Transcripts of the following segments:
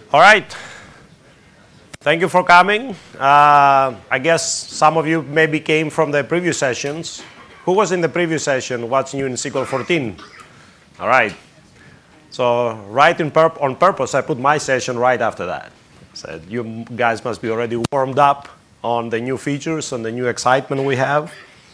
All right. Thank you for coming. I guess some of you maybe came from the previous sessions. Who was in the previous session? What's new in SQL 14? All right. So on purpose, I put my session right after that. Said you guys must be already warmed up on the new features and the new excitement we have.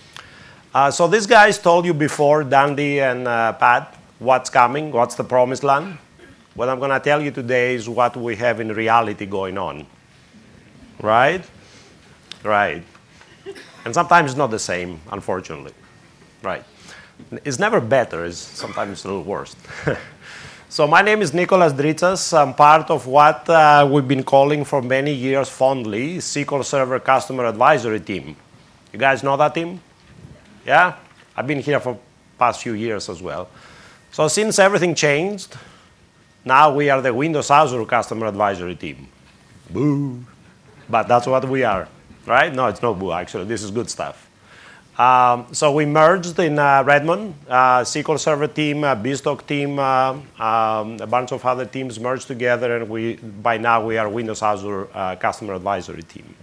So these guys told you before, Dandy and Pat, what's coming, what's the promised land. What I'm going to tell you today is what we have in reality going on. Right? Right. And sometimes it's not the same, unfortunately. Right. It's never better. It's sometimes a little worse. So my name is Nicholas Dritsas. I'm part of what we've been calling for many years fondly SQL Server Customer Advisory Team. You guys know that team? Yeah? I've been here for the past few years as well. So since everything changed, now we are the Windows Azure Customer Advisory Team. Boo. But that's what we are, right? No, it's no boo, actually. This is good stuff. So we merged in Redmond, SQL Server team, BizTalk team, a bunch of other teams merged together, and by now we are Windows Azure Customer Advisory team.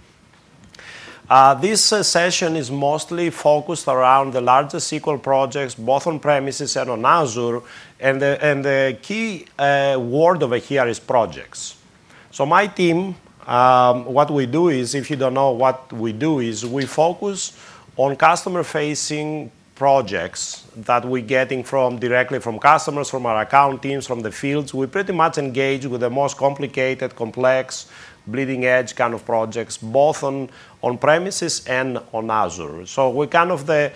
This session is mostly focused around the largest SQL projects, both on premises and on Azure, and the key word over here is projects. So my team, what we do is, if you don't know what we do, is we focus on customer-facing projects that we're getting directly from customers, from our account teams, from the fields. We pretty much engage with the most complicated, complex, bleeding-edge kind of projects, both on premises and on Azure. So we're kind of the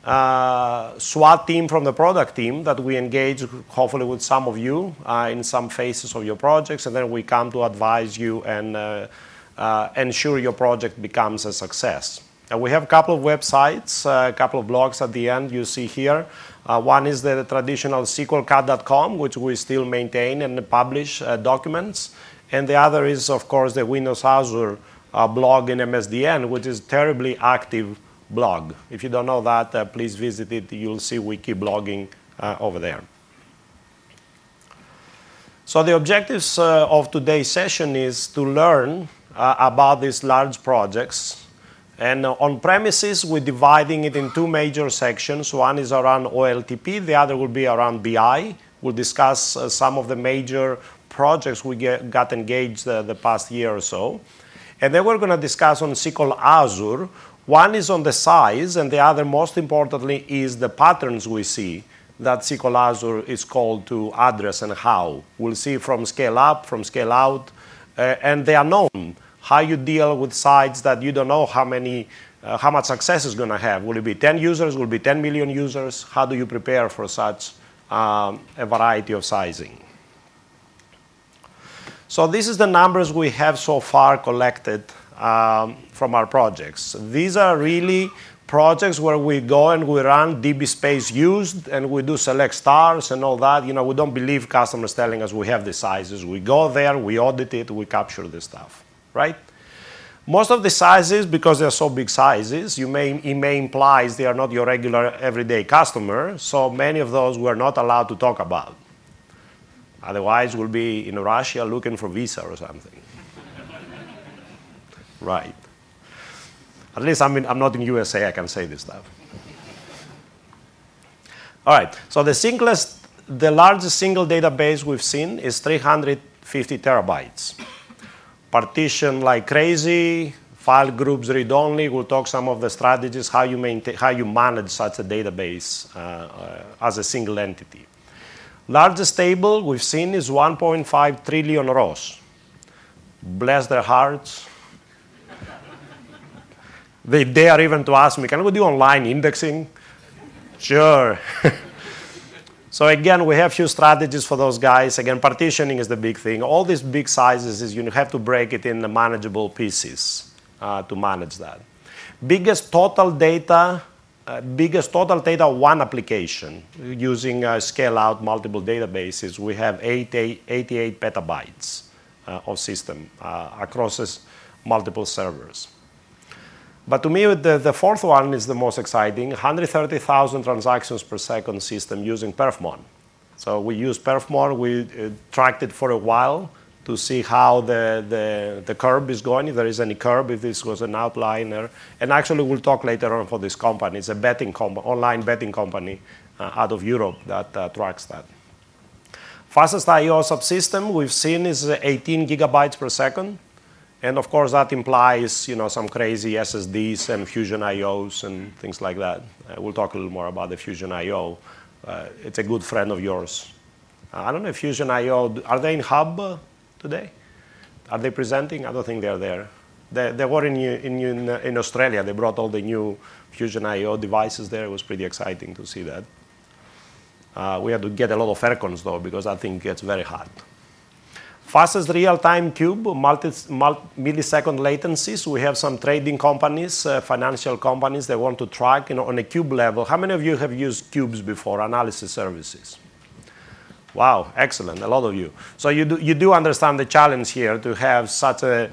SWAT team from the product team that we engage, hopefully, with some of you in some phases of your projects, and then we come to advise you and ensure your project becomes a success. We have a couple of websites, a couple of blogs at the end you see here. One is the traditional SQLcat.com, which we still maintain and publish documents. And the other is, of course, the Windows Azure blog in MSDN, which is a terribly active blog. If you don't know that, please visit it. You'll see we keep blogging over there. So the objectives of today's session is to learn about these large projects. And on premises, we're dividing it in two major sections. One is around OLTP. The other will be around BI. We'll discuss some of the major projects we got engaged the past year or so. And then we're going to discuss on SQL Azure. One is on the size, and the other, most importantly, is the patterns we see that SQL Azure is called to address and how. We'll see from scale up, from scale out, and the unknown. How you deal with sites that you don't know how much success is going to have. Will it be 10 users? Will it be 10 million users? How do you prepare for such a variety of sizing? So this is the numbers we have so far collected from our projects. These are really projects where we go and we run DB space used, and we do select stars and all that. You know, we don't believe customers telling us we have the sizes. We go there, we audit it, we capture the stuff. Right? Most of the sizes, because they're so big sizes, it may imply they are not your regular everyday customer, so many of those we're not allowed to talk about. Otherwise, we'll be in Russia looking for visa or something. Right. At least I'm not in USA, I can say this stuff. All right, so the largest single database we've seen is 350 terabytes. Partition like crazy, file groups read-only. We'll talk some of the strategies, how you manage such a database as a single entity. Largest table we've seen is 1.5 trillion rows. Bless their hearts. They dare even to ask me, can we do online indexing? Sure. So again, we have a few strategies for those guys. Again, partitioning is the big thing. All these big sizes is you have to break it in manageable pieces to manage that. Biggest total data, one application using scale out multiple databases. We have 88 petabytes of system across multiple servers. But to me, the fourth one is the most exciting, 130,000 transactions per second system using Perfmon. So we use Perfmon. We tracked it for a while. to see how the curve is going, if there is any curve, if this was an outliner. And actually, we'll talk later on for this company. It's a online betting company out of Europe that tracks that. Fastest I/O subsystem we've seen is 18 gigabytes per second. And of course, that implies some crazy SSDs and Fusion IOs and things like that. We'll talk a little more about the Fusion IO. It's a good friend of yours. I don't know if Fusion IO, are they in Hub today? Are they presenting? I don't think they're there. They were in Australia. They brought all the new Fusion IO devices there. It was pretty exciting to see that. We had to get a lot of aircons, though, because I think it gets very hot. Fastest real-time cube, millisecond latencies. We have some trading companies, financial companies that want to track on a cube level. How many of you have used cubes before, analysis services? Wow, excellent, a lot of you. So you do understand the challenge here to have such a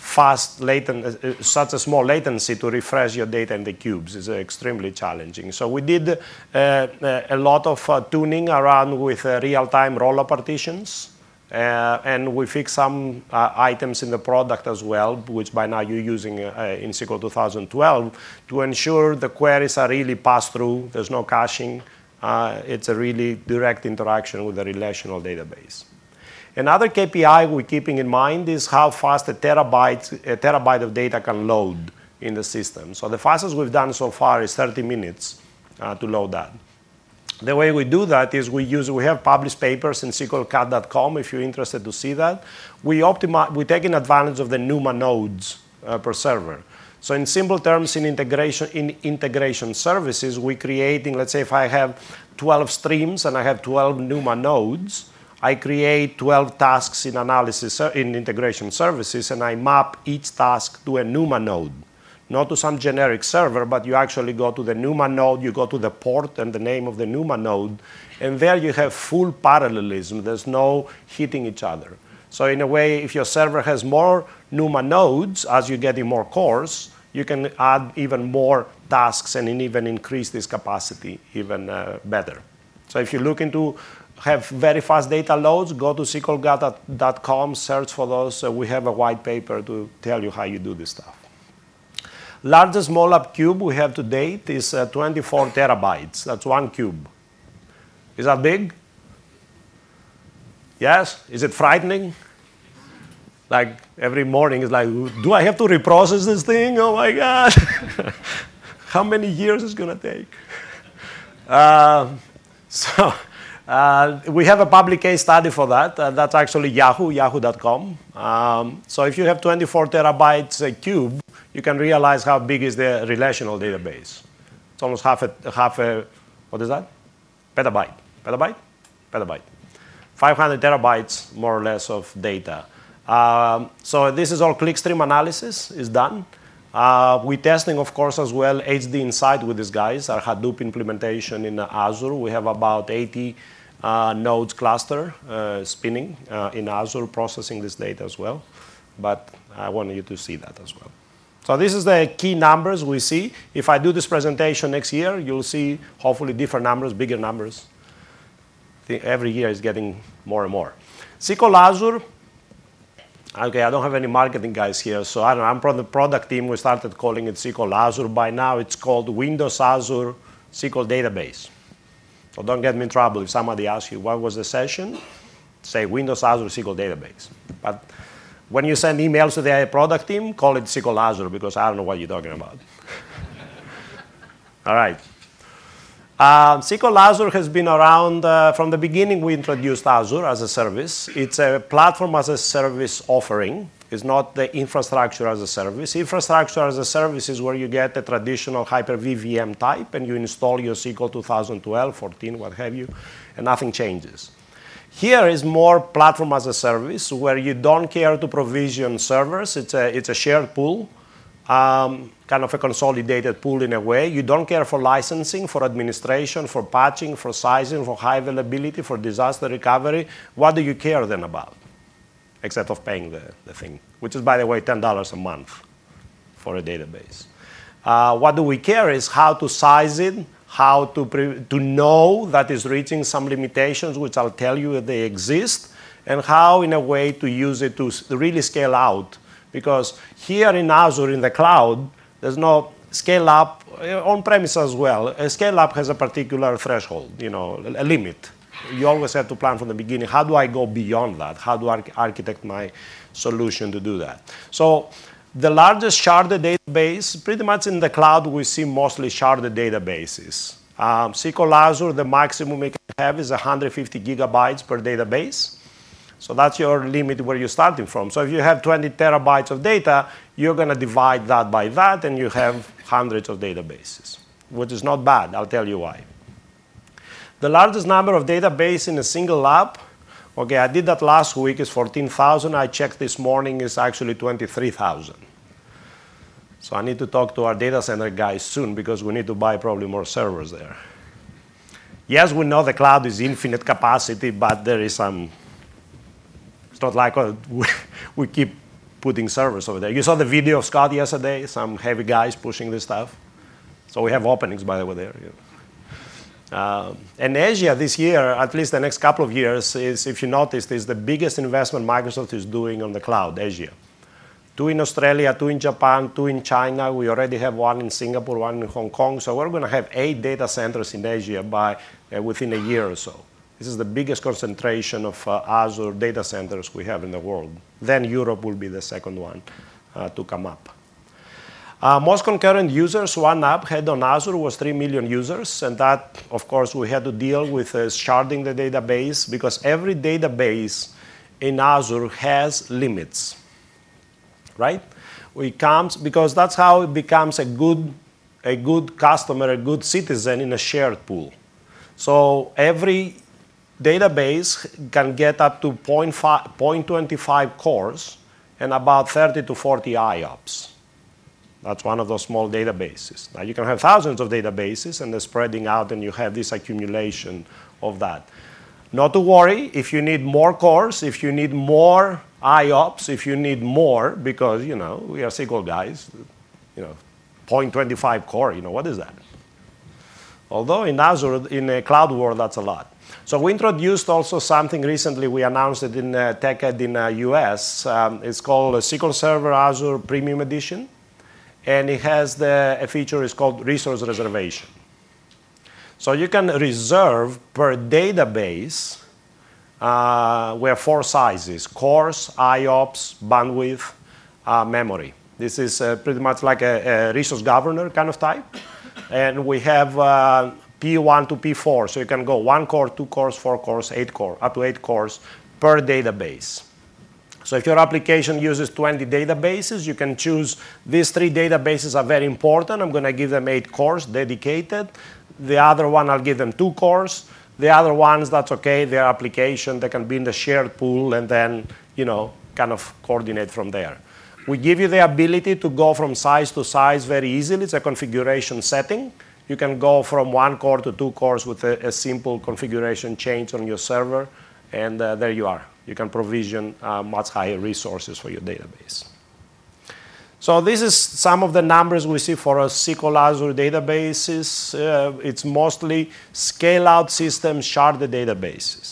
such a small latency to refresh your data in the cubes is extremely challenging. So we did a lot of tuning around with real-time roller partitions. And we fixed some items in the product as well, which by now you're using in SQL 2012, to ensure the queries are really pass-through. There's no caching. It's a really direct interaction with the relational database. Another KPI we're keeping in mind is how fast a terabyte of data can load in the system. So the fastest we've done so far is 30 minutes to load that. The way we do that is we have published papers in SQLcat.com if you're interested to see that. We're taking advantage of the NUMA nodes per server. So in simple terms, in integration services, we're creating, let's say if I have 12 streams and I have 12 NUMA nodes, I create 12 tasks in analysis in integration services, and I map each task to a NUMA node. Not to some generic server, but you actually go to the NUMA node, you go to the port and the name of the NUMA node, and there you have full parallelism. There's no hitting each other. So in a way, if your server has more NUMA nodes, as you're getting more cores, you can add even more tasks and even increase this capacity even better. So if you're looking to have very fast data loads, go to SQLcat.com, search for those. We have a white paper to tell you how you do this stuff. Largest MOLAP cube we have to date is 24 terabytes. That's one cube. Is that big? Yes? Is it frightening? Like every morning it's like, do I have to reprocess this thing? Oh my God. How many years is it going to take? We have a public case study for that. That's actually yahoo.com. So if you have 24 terabytes a cube, you can realize how big is the relational database. It's almost half a what is that? Petabyte. 500 terabytes, more or less, of data. So this is all clickstream analysis is done. We're testing, of course, as well HD Insight with these guys, our Hadoop implementation in Azure. We have about 80 nodes cluster spinning in Azure, processing this data as well. But I want you to see that as well. So this is the key numbers we see. If I do this presentation next year, you'll see hopefully different numbers, bigger numbers. Every year is getting more and more. SQL Azure. Okay, I don't have any marketing guys here, so I don't know. I'm from the product team. We started calling it SQL Azure. By now, it's called Windows Azure SQL Database. So don't get me in trouble if somebody asks you what was the session. Say Windows Azure SQL Database. But when you send emails to the product team, call it SQL Azure because I don't know what you're talking about. All right. SQL Azure has been around from the beginning. We introduced Azure as a service. It's a platform as a service offering. It's not the infrastructure as a service. Infrastructure as a service is where you get a traditional Hyper-V VM type and you install your SQL 2012, 14, what have you, and nothing changes. Here is more platform as a service where you don't care to provision servers. It's a shared pool. Kind of a consolidated pool in a way. You don't care for licensing, for administration, for patching, for sizing, for high availability, for disaster recovery. What do you care then about? Except of paying the thing, which is, by the way, $10 a month for a database. What do we care is how to size it, how to know that it's reaching some limitations, which I'll tell you if they exist, and how, in a way, to use it to really scale out. Because here in Azure, in the cloud, there's no scale up, on-premise as well. A scale up has a particular threshold, a limit. You always have to plan from the beginning. How do I go beyond that? How do I architect my solution to do that? So the largest sharded database, pretty much in the cloud, we see mostly sharded databases. SQL Azure, the maximum we can have is 150 gigabytes per database. So that's your limit where you're starting from. So if you have 20 terabytes of data, you're going to divide that by that, and you have hundreds of databases, which is not bad. I'll tell you why. The largest number of databases in a single lab, okay, I did that last week, is 14,000. I checked this morning, is actually 23,000. So I need to talk to our data center guys soon, because we need to buy probably more servers there. Yes, we know the cloud is infinite capacity, but there is some. It's not like we keep putting servers over there. You saw the video of Scott yesterday, some heavy guys pushing this stuff. So we have openings, by the way, there. And Asia this year, at least the next couple of years, is, if you noticed, is the biggest investment Microsoft is doing on the cloud, Asia. 2 in Australia, 2 in Japan, 2 in China. We already have 1 in Singapore, 1 in Hong Kong. So we're going to have 8 data centers in Asia within a year or so. This is the biggest concentration of Azure data centers we have in the world. Then Europe will be the second one to come up. Most concurrent users one app had on Azure was 3 million users. And that, of course, we had to deal with sharding the database, because every database in Azure has limits, right? Because that's how it becomes a good customer, a good citizen in a shared pool. So every database can get up to 0.25 cores and about 30 to 40 IOPS. That's one of those small databases. Now, you can have thousands of databases, and they're spreading out, and you have this accumulation of that. Not to worry, if you need more cores, if you need more IOPS, if you need more, because, we are SQL guys, 0.25 core, what is that? Although in Azure, in a cloud world, that's a lot. So we introduced also something recently. We announced it in TechEd in US. It's called SQL Server Azure Premium Edition. And it has a feature is called resource reservation. So you can reserve per database, we have 4 sizes: cores, IOPS, bandwidth, memory. This is pretty much like a resource governor kind of type. And we have P1 to P4. So you can go 1 core, 2 cores, 4 cores, 8 cores, up to 8 cores per database. So if your application uses 20 databases, you can choose these 3 databases are very important. I'm going to give them 8 cores dedicated. The other one, I'll give them 2 cores. The other ones, that's okay. Their application, they can be in the shared pool, and then, kind of coordinate from there. We give you the ability to go from size to size very easily. It's a configuration setting. You can go from 1 core to 2 cores with a simple configuration change on your server, and there you are. You can provision much higher resources for your database. So this is some of the numbers we see for our SQL Azure databases. It's mostly scale-out systems, sharded databases.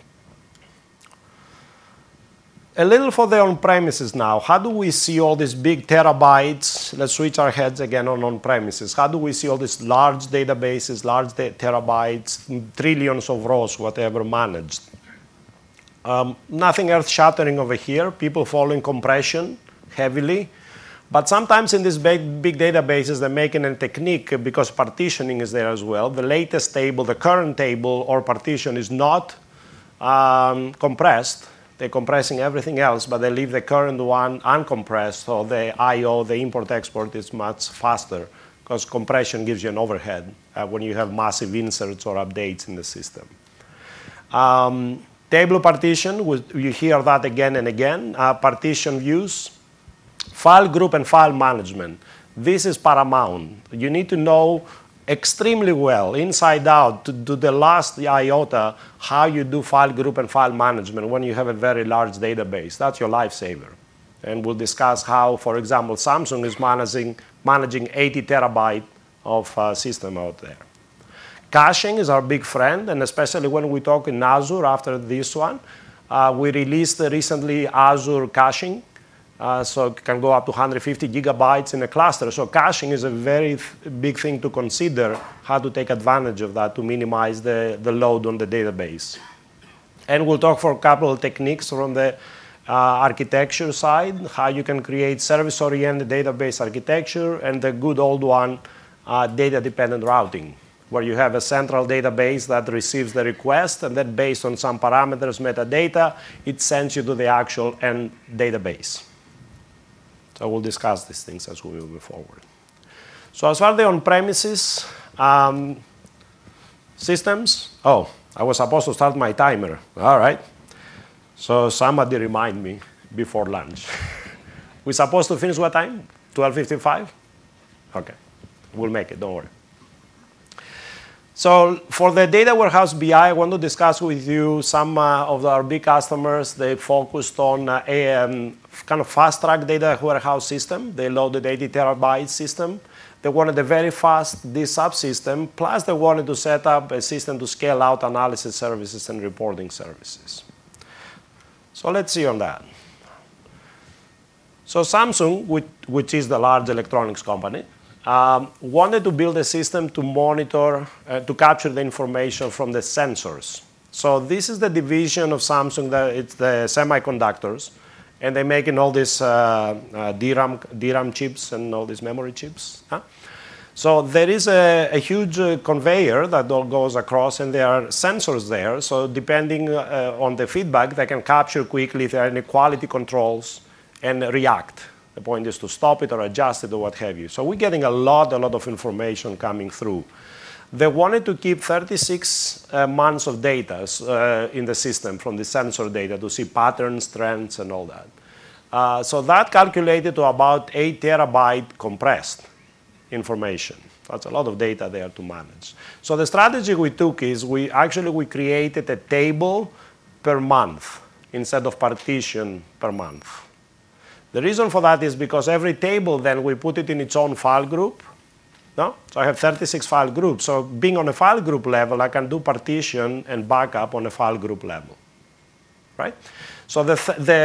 A little for the on-premises now. How do we see all these big terabytes? Let's switch our heads again on on-premises. How do we see all these large databases, large terabytes, trillions of rows, whatever managed? Nothing earth-shattering over here. People following compression heavily. But sometimes in these big databases, they're making a technique, because partitioning is there as well. The latest table, the current table or partition is not compressed. They're compressing everything else, but they leave the current one uncompressed, so the I/O, the import-export, is much faster, because compression gives you an overhead when you have massive inserts or updates in the system. Table partition, you hear that again and again. Partition views. File group and file management. This is paramount. You need to know extremely well, inside out, to the last iota, how you do file group and file management when you have a very large database. That's your lifesaver. And we'll discuss how, for example, Samsung is managing 80 terabyte of system out there. Caching is our big friend, and especially when we talk in Azure after this one, We released recently Azure caching. So it can go up to 150 gigabytes in a cluster. So caching is a very big thing to consider, how to take advantage of that to minimize the load on the database. And we'll talk for a couple of techniques from the architecture side, how you can create service-oriented database architecture, and the good old one, data-dependent routing, where you have a central database that receives the request, and then based on some parameters, metadata, it sends you to the actual end database. So we'll discuss these things as we move forward. So as far as the on-premises systems, oh, I was supposed to start my timer. All right. So somebody remind me before lunch. We're supposed to finish what time? 12:55? Okay. We'll make it, don't worry. So for the data warehouse BI, I want to discuss with you some of our big customers. They focused on a kind of fast-track data warehouse system. They loaded 80 terabyte system. They wanted a very fast this subsystem, plus they wanted to set up a system to scale out analysis services and reporting services. So let's see on that. So Samsung, which is the large electronics company, wanted to build a system to monitor, to capture the information from the sensors. So this is the division of Samsung, it's the semiconductors, and they're making all these DRAM chips and all these memory chips. Huh? So there is a huge conveyor that all goes across, and there are sensors there. So depending on the feedback, they can capture quickly if there are any quality controls and react. The point is to stop it or adjust it or what have you. So we're getting a lot of information coming through. They wanted to keep 36 months of data in the system from the sensor data to see patterns, trends, and all that. So that calculated to about 8 terabyte compressed information. That's a lot of data there to manage. So the strategy we took is we created a table per month instead of partition per month. The reason for that is because every table, then we put it in its own file group. No? So I have 36 file groups. So being on a file group level, I can do partition and backup on a file group level. Right? So the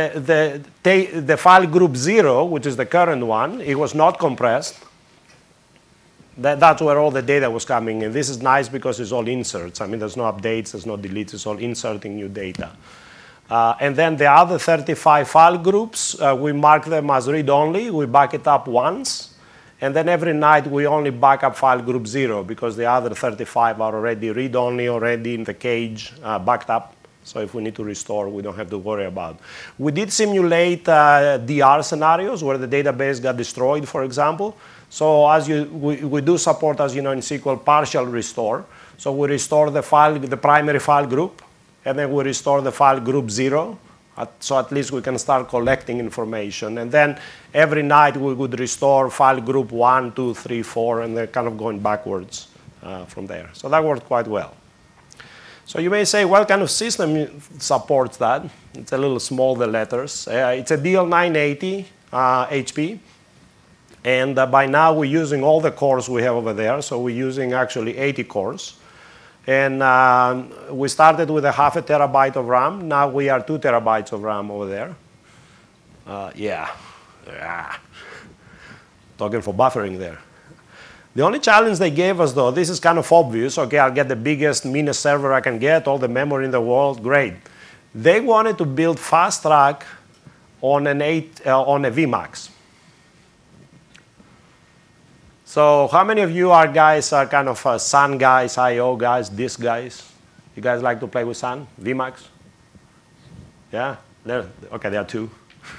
file group 0, which is the current one, it was not compressed. That's where all the data was coming in. This is nice because it's all inserts. I mean, there's no updates, there's no deletes, it's all inserting new data. And then the other 35 file groups, we mark them as read-only. We back it up once. And then every night, we only back up file group 0 because the other 35 are already read-only, already in the cage, backed up. So if we need to restore, we don't have to worry about it. We did simulate DR scenarios where the database got destroyed, for example. So we do support, as you know, in SQL, partial restore. So we restore the primary file group, and then we restore the file group 0, so at least we can start collecting information. And then every night we would restore file group 1, 2, 3, 4, and they're kind of going backwards from there. So that worked quite well. So you may say, what kind of system supports that? It's a little small, the letters. It's a DL980 HP. And by now we're using all the cores we have over there. So we're using actually 80 cores. And we started with a half a terabyte of RAM. Now we are 2 terabytes of RAM over there. Yeah. Talking for buffering there. The only challenge they gave us, though, this is kind of obvious. Okay, I'll get the biggest, meanest server I can get, all the memory in the world, great. They wanted to build fast track on a VMAX. So how many of you are kind of Sun guys, I/O guys, disk guys? You guys like to play with Sun, VMAX? Yeah? Okay, there are 2.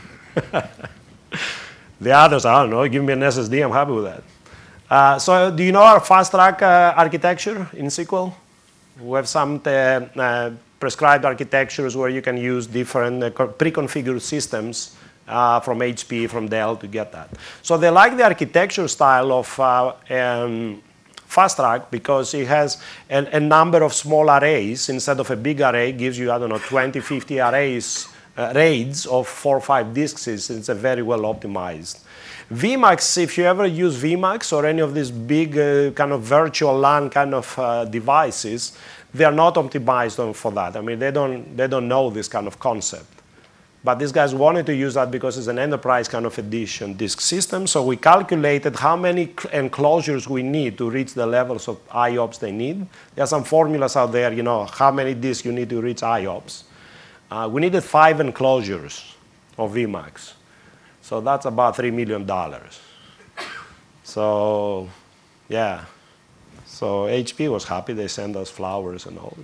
The others, I don't know, give me an SSD, I'm happy with that. So do you know our fast track architecture in SQL? We have some prescribed architectures where you can use different pre-configured systems from HP, from Dell to get that. So they like the architecture style of Fast Track because it has a number of small arrays. Instead of a big array, gives you, 20, 50 arrays RAIDs of 4 or 5 disks. It's a very well optimized. Vmax, if you ever use Vmax or any of these big kind of virtual LAN kind of devices, they are not optimized for that. I mean, they don't know this kind of concept. But these guys wanted to use that because it's an enterprise kind of edition disk system. So we calculated how many enclosures we need to reach the levels of IOPS they need. There are some formulas out there, how many disks you need to reach IOPS. We needed 5 enclosures of Vmax. So that's about $3 million. So, yeah. So HP was happy. They sent us flowers and all.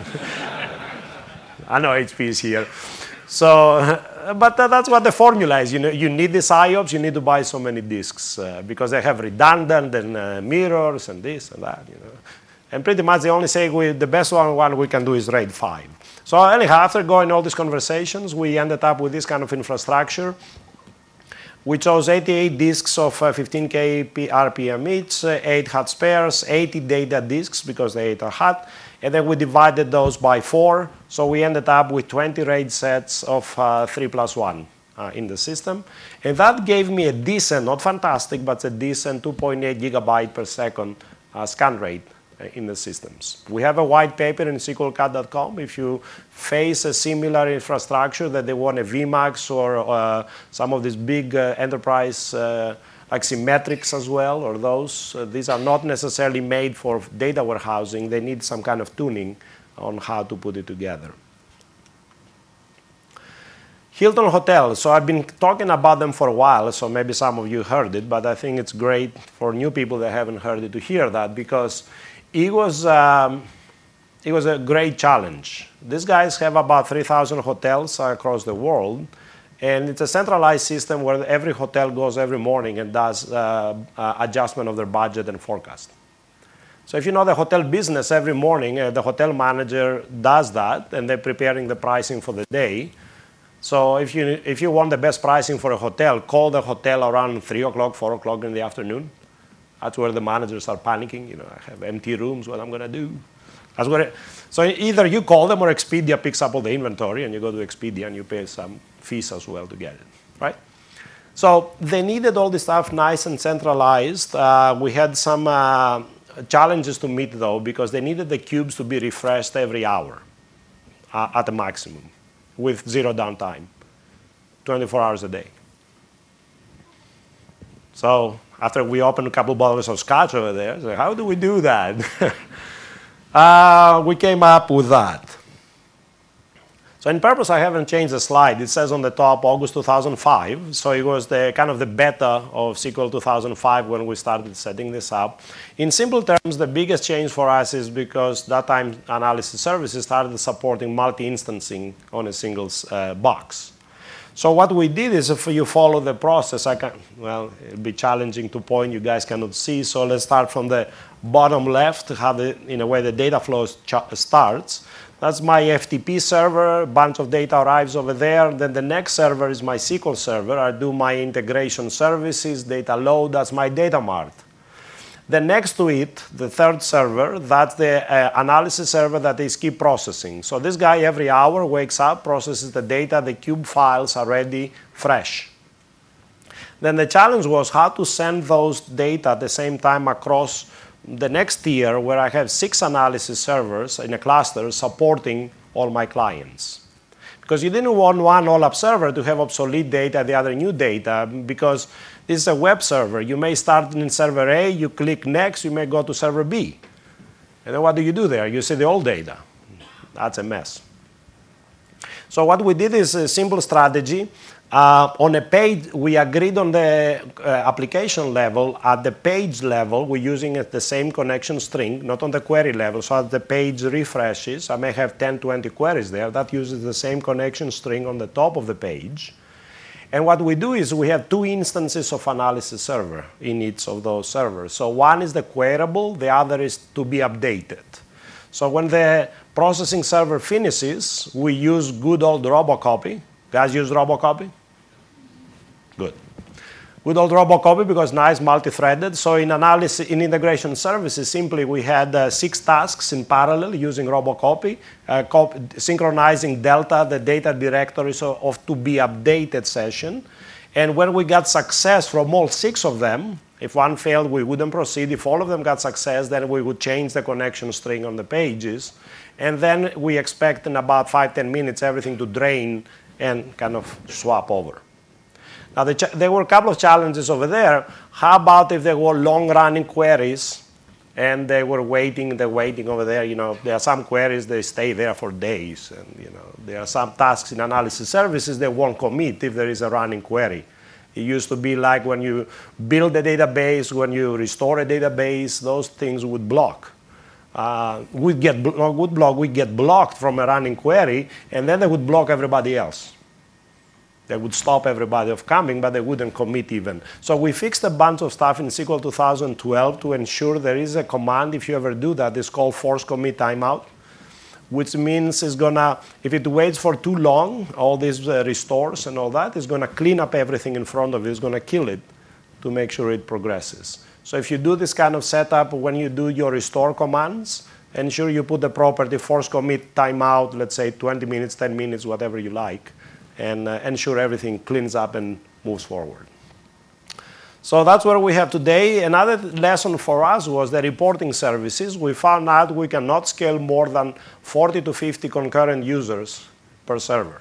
I know HP is here. So, but that's what the formula is. You need these IOPS, you need to buy so many disks because they have redundant and mirrors and this and that. And pretty much they only say the best one we can do is RAID 5. So anyhow, after going all these conversations, we ended up with this kind of infrastructure. We chose 88 disks of 15K RPM each, 8 hot spares, 80 data disks because the 8 are hot. And then we divided those by 4. So we ended up with 20 RAID sets of 3+1 in the system. And that gave me a decent, not fantastic, but a decent 2.8 gigabyte per second scan rate in the systems. We have a white paper in SQLcat.com. If you face a similar infrastructure that they want a Vmax or some of these big enterprise like Symmetrics as well, or those. These are not necessarily made for data warehousing. They need some kind of tuning on how to put it together. Hilton Hotels. So I've been talking about them for a while, so maybe some of you heard it, but I think it's great for new people that haven't heard it to hear that because it was a great challenge. These guys have about 3,000 hotels across the world. And it's a centralized system where every hotel goes every morning and does adjustment of their budget and forecast. So if you know the hotel business, every morning the hotel manager does that, and they're preparing the pricing for the day. So if you want the best pricing for a hotel, call the hotel around 3 o'clock, 4 o'clock in the afternoon. That's where the managers are panicking. I have empty rooms, what I'm going to do. So either you call them or Expedia picks up all the inventory, and you go to Expedia and you pay some fees as well to get it, right? So they needed all this stuff nice and centralized. We had some challenges to meet, though, because they needed the cubes to be refreshed every hour at the maximum with 0 downtime, 24 hours a day. So after we opened a couple bottles of scotch over there, so how do we do that? We came up with that. So in purpose, I haven't changed the slide. It says on the top August 2005. So it was the kind of the beta of SQL 2005 when we started setting this up. In simple terms, the biggest change for us is because that time analysis services started supporting multi-instancing on a single box. So what we did is if you follow the process, it'll be challenging to point, you guys cannot see. So let's start from the bottom left, how in a way the data flow starts. That's my FTP server, a bunch of data arrives over there. Then the next server is my SQL server. I do my integration services, data load, that's my data mart. Then next to it, the third server, that's the analysis server that is keep processing. So this guy every hour wakes up, processes the data, the cube files are ready, fresh. Then the challenge was how to send those data at the same time across the next tier where I have 6 analysis servers in a cluster supporting all my clients. Because you didn't want one OLAP server to have obsolete data, the other new data, because this is a web server. You may start in server A, you click next, you may go to server B. And then what do you do there? You see the old data. That's a mess. So what we did is a simple strategy. On a page, we agreed on the application level. At the page level, we're using the same connection string, not on the query level. So as the page refreshes, I may have 10, 20 queries there. That uses the same connection string on the top of the page. And what we do is we have 2 instances of analysis server in each of those servers. So one is the queryable, the other is to be updated. So when the processing server finishes, we use good old Robocopy. Guys use Robocopy? Good. Good old Robocopy because nice multi-threaded. So in analysis, in integration services, simply we had 6 tasks in parallel using Robocopy, synchronizing Delta, the data directories of to be updated session. And when we got success from all 6 of them, if one failed, we wouldn't proceed. If all of them got success, then we would change the connection string on the pages. And then we expect in about 5-10 minutes everything to drain and kind of swap over. Now, there were a couple of challenges over there. How about if there were long-running queries and they were waiting, they're waiting over there? You know, there are some queries, they stay there for days. And, you know, there are some tasks in analysis services that won't commit if there is a running query. It used to be like when you build a database, when you restore a database, those things would block. We'd get blocked from a running query, and then they would block everybody else. They would stop everybody from coming, but they wouldn't commit even. So we fixed a bunch of stuff in SQL 2012 to ensure there is a command, if you ever do that, it's called force commit timeout, which means it's gonna, if it waits for too long, all these restores and all that, it's gonna clean up everything in front of it, it's gonna kill it to make sure it progresses. So if you do this kind of setup, when you do your restore commands, ensure you put the property force commit timeout, let's say 20 minutes, 10 minutes, whatever you like, and ensure everything cleans up and moves forward. So that's what we have today. Another lesson for us was the reporting services. We found out we cannot scale more than 40 to 50 concurrent users per server.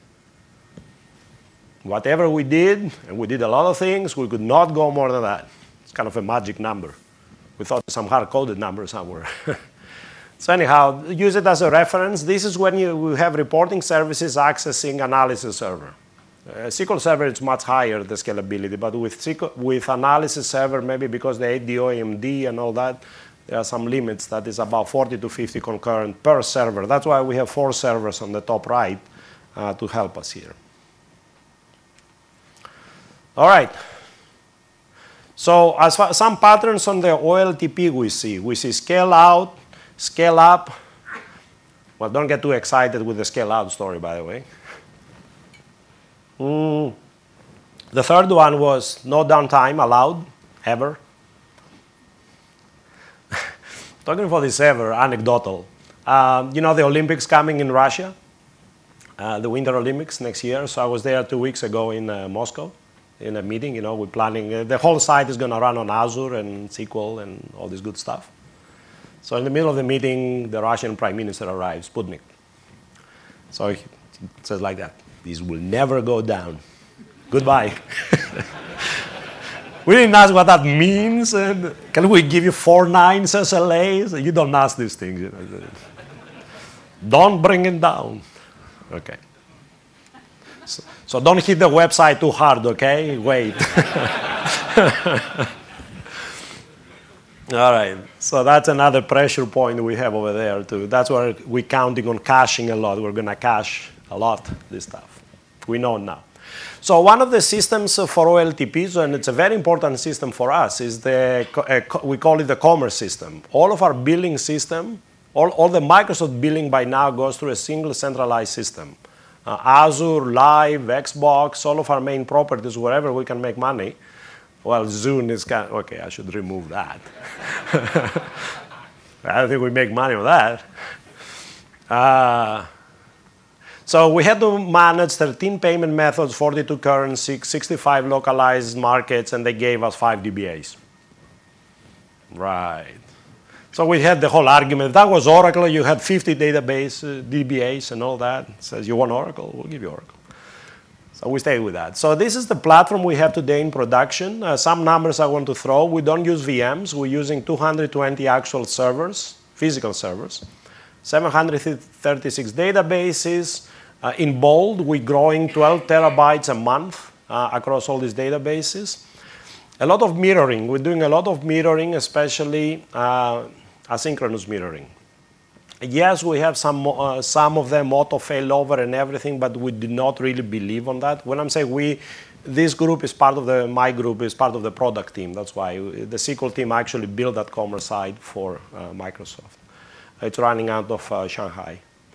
Whatever we did, and we did a lot of things, we could not go more than that. It's kind of a magic number. We thought some hard-coded number somewhere. So anyhow, use it as a reference. This is when you have reporting services accessing analysis server. SQL Server is much higher, the scalability, but with analysis server, maybe because the ADO, AMD, and all that, there are some limits that is about 40 to 50 concurrent per server. That's why we have 4 servers on the top right to help us here. All right. So as far some patterns on the OLTP we see scale out, scale up. Well, don't get too excited with the scale out story, by the way. The third one was no downtime allowed, ever. Talking about this ever, anecdotal. You know the Olympics coming in Russia, the Winter Olympics next year. So I was there 2 weeks ago in Moscow in a meeting. You know, we're planning, the whole site is going to run on Azure and SQL and all this good stuff. So in the middle of the meeting, the Russian Prime Minister arrives, Sputnik. So he says like that, "This will never go down. Goodbye." We didn't ask what that means. And can we give you 4 nines SLAs? You don't ask these things. You know. Don't bring it down. Okay. So don't hit the website too hard, okay? Wait. All right, so that's another pressure point we have over there too. That's where we're counting on caching a lot. We're going to cache a lot this stuff. We know now. So one of the systems for OLTPs, and it's a very important system for us, is we call it the commerce system. All of our billing system, all the Microsoft billing by now goes through a single centralized system. Azure, Live, Xbox, all of our main properties, wherever we can make money. Well, Zune is kind of, okay, I should remove that. I don't think we make money on that. So we had to manage 13 payment methods, 42 currencies, 65 localized markets, and they gave us 5 DBAs. Right. So we had the whole argument. If that was Oracle, you had 50 database DBAs and all that. It says, you want Oracle? We'll give you Oracle. So we stayed with that. So this is the platform we have today in production. Some numbers I want to throw. We don't use VMs. We're using 220 actual servers, physical servers, 736 databases. In bold, we're growing 12 terabytes a month across all these databases. A lot of mirroring. We're doing a lot of mirroring, especially asynchronous mirroring. Yes, we have some of them auto failover and everything, but we do not really believe on that. When I'm saying we, this group is part of my group is part of the product team. That's why the SQL team actually built that commerce side for Microsoft. It's running out of Shanghai.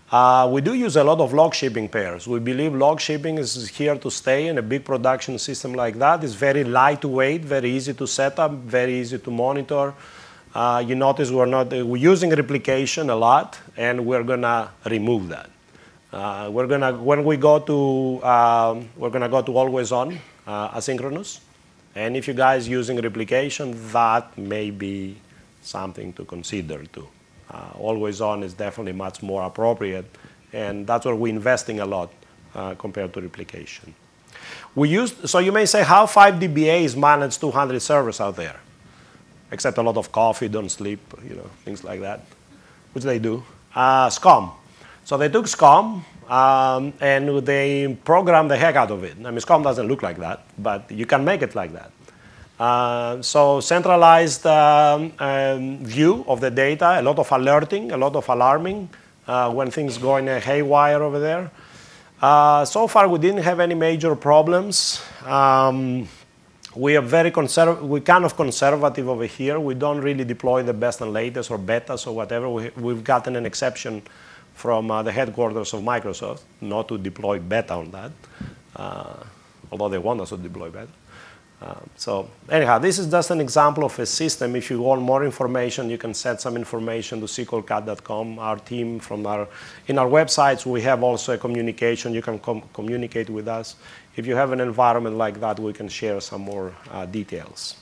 We do use a lot of log shipping pairs. We believe log shipping is here to stay in a big production system like that. It's very lightweight, very easy to set up, very easy to monitor. You notice we're using replication a lot, and we're gonna remove that. We're gonna go to always on asynchronous, and if you guys using replication, that may be something to consider too. Always on is definitely much more appropriate, and that's where we're investing a lot compared to replication. So you may say, how 5DBAs manage 200 servers out there? Except a lot of coffee, don't sleep, things like that, which they do. SCOM. So they took SCOM and they programmed the heck out of it. I mean, SCOM doesn't look like that, but you can make it like that. So centralized view of the data, a lot of alerting, a lot of alarming when things go in a haywire over there. So far, we didn't have any major problems. We are we're kind of conservative over here. We don't really deploy the best and latest or betas or whatever. We've gotten an exception from the headquarters of Microsoft not to deploy beta on that, although they want us to deploy beta. So anyhow, this is just an example of a system. If you want more information, you can set some information to sqlcat.com. Our team in our websites, we have also a communication. You can communicate with us. If you have an environment like that, we can share some more details.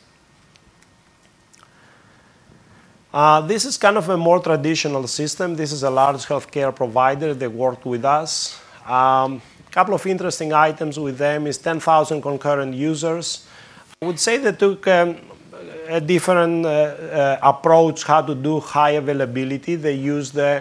This is kind of a more traditional system. This is a large healthcare provider. They worked with us. Couple of interesting items with them is 10,000 concurrent users. I would say they took a different approach how to do high availability. They used the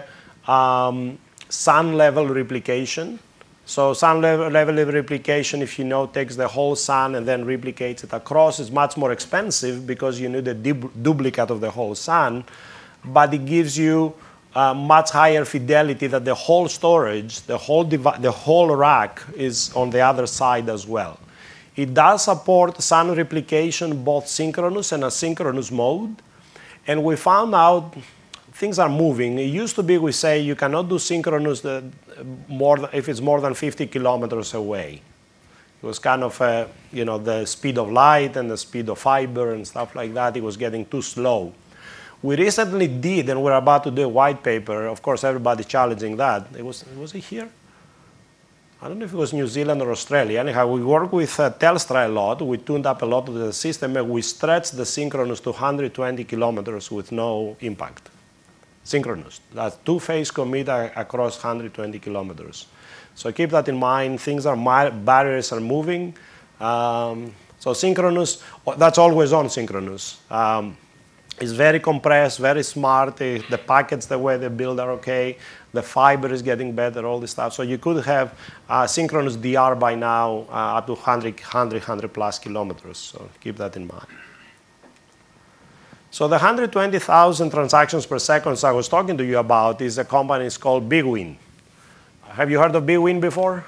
SUN level replication. So SUN level replication, if you know, takes the whole SUN and then replicates it across. It's much more expensive because you need a duplicate of the whole SUN, but it gives you much higher fidelity that the whole storage, the whole rack is on the other side as well. It does support SUN replication, both synchronous and asynchronous mode. And we found out things are moving. It used to be we say you cannot do synchronous if it's more than 50 kilometers away. It was kind of, the speed of light and the speed of fiber and stuff like that. It was getting too slow. We recently did, and we're about to do a white paper. Of course, everybody's challenging that. Was it here? I don't know if it was New Zealand or Australia. Anyhow, we worked with Telstra a lot. We tuned up a lot of the system, and we stretched the synchronous to 120 kilometers with no impact. Synchronous. That's two-phase commit across 120 kilometers. So keep that in mind. Barriers are moving. So synchronous, that's always on synchronous. It's very compressed, very smart. The packets, the way they build are okay. The fiber is getting better, all this stuff. So you could have synchronous DR by now up to 100 plus kilometers. So keep that in mind. So the 120,000 transactions per second I was talking to you about is a company it's called BigWin. Have you heard of BigWin before?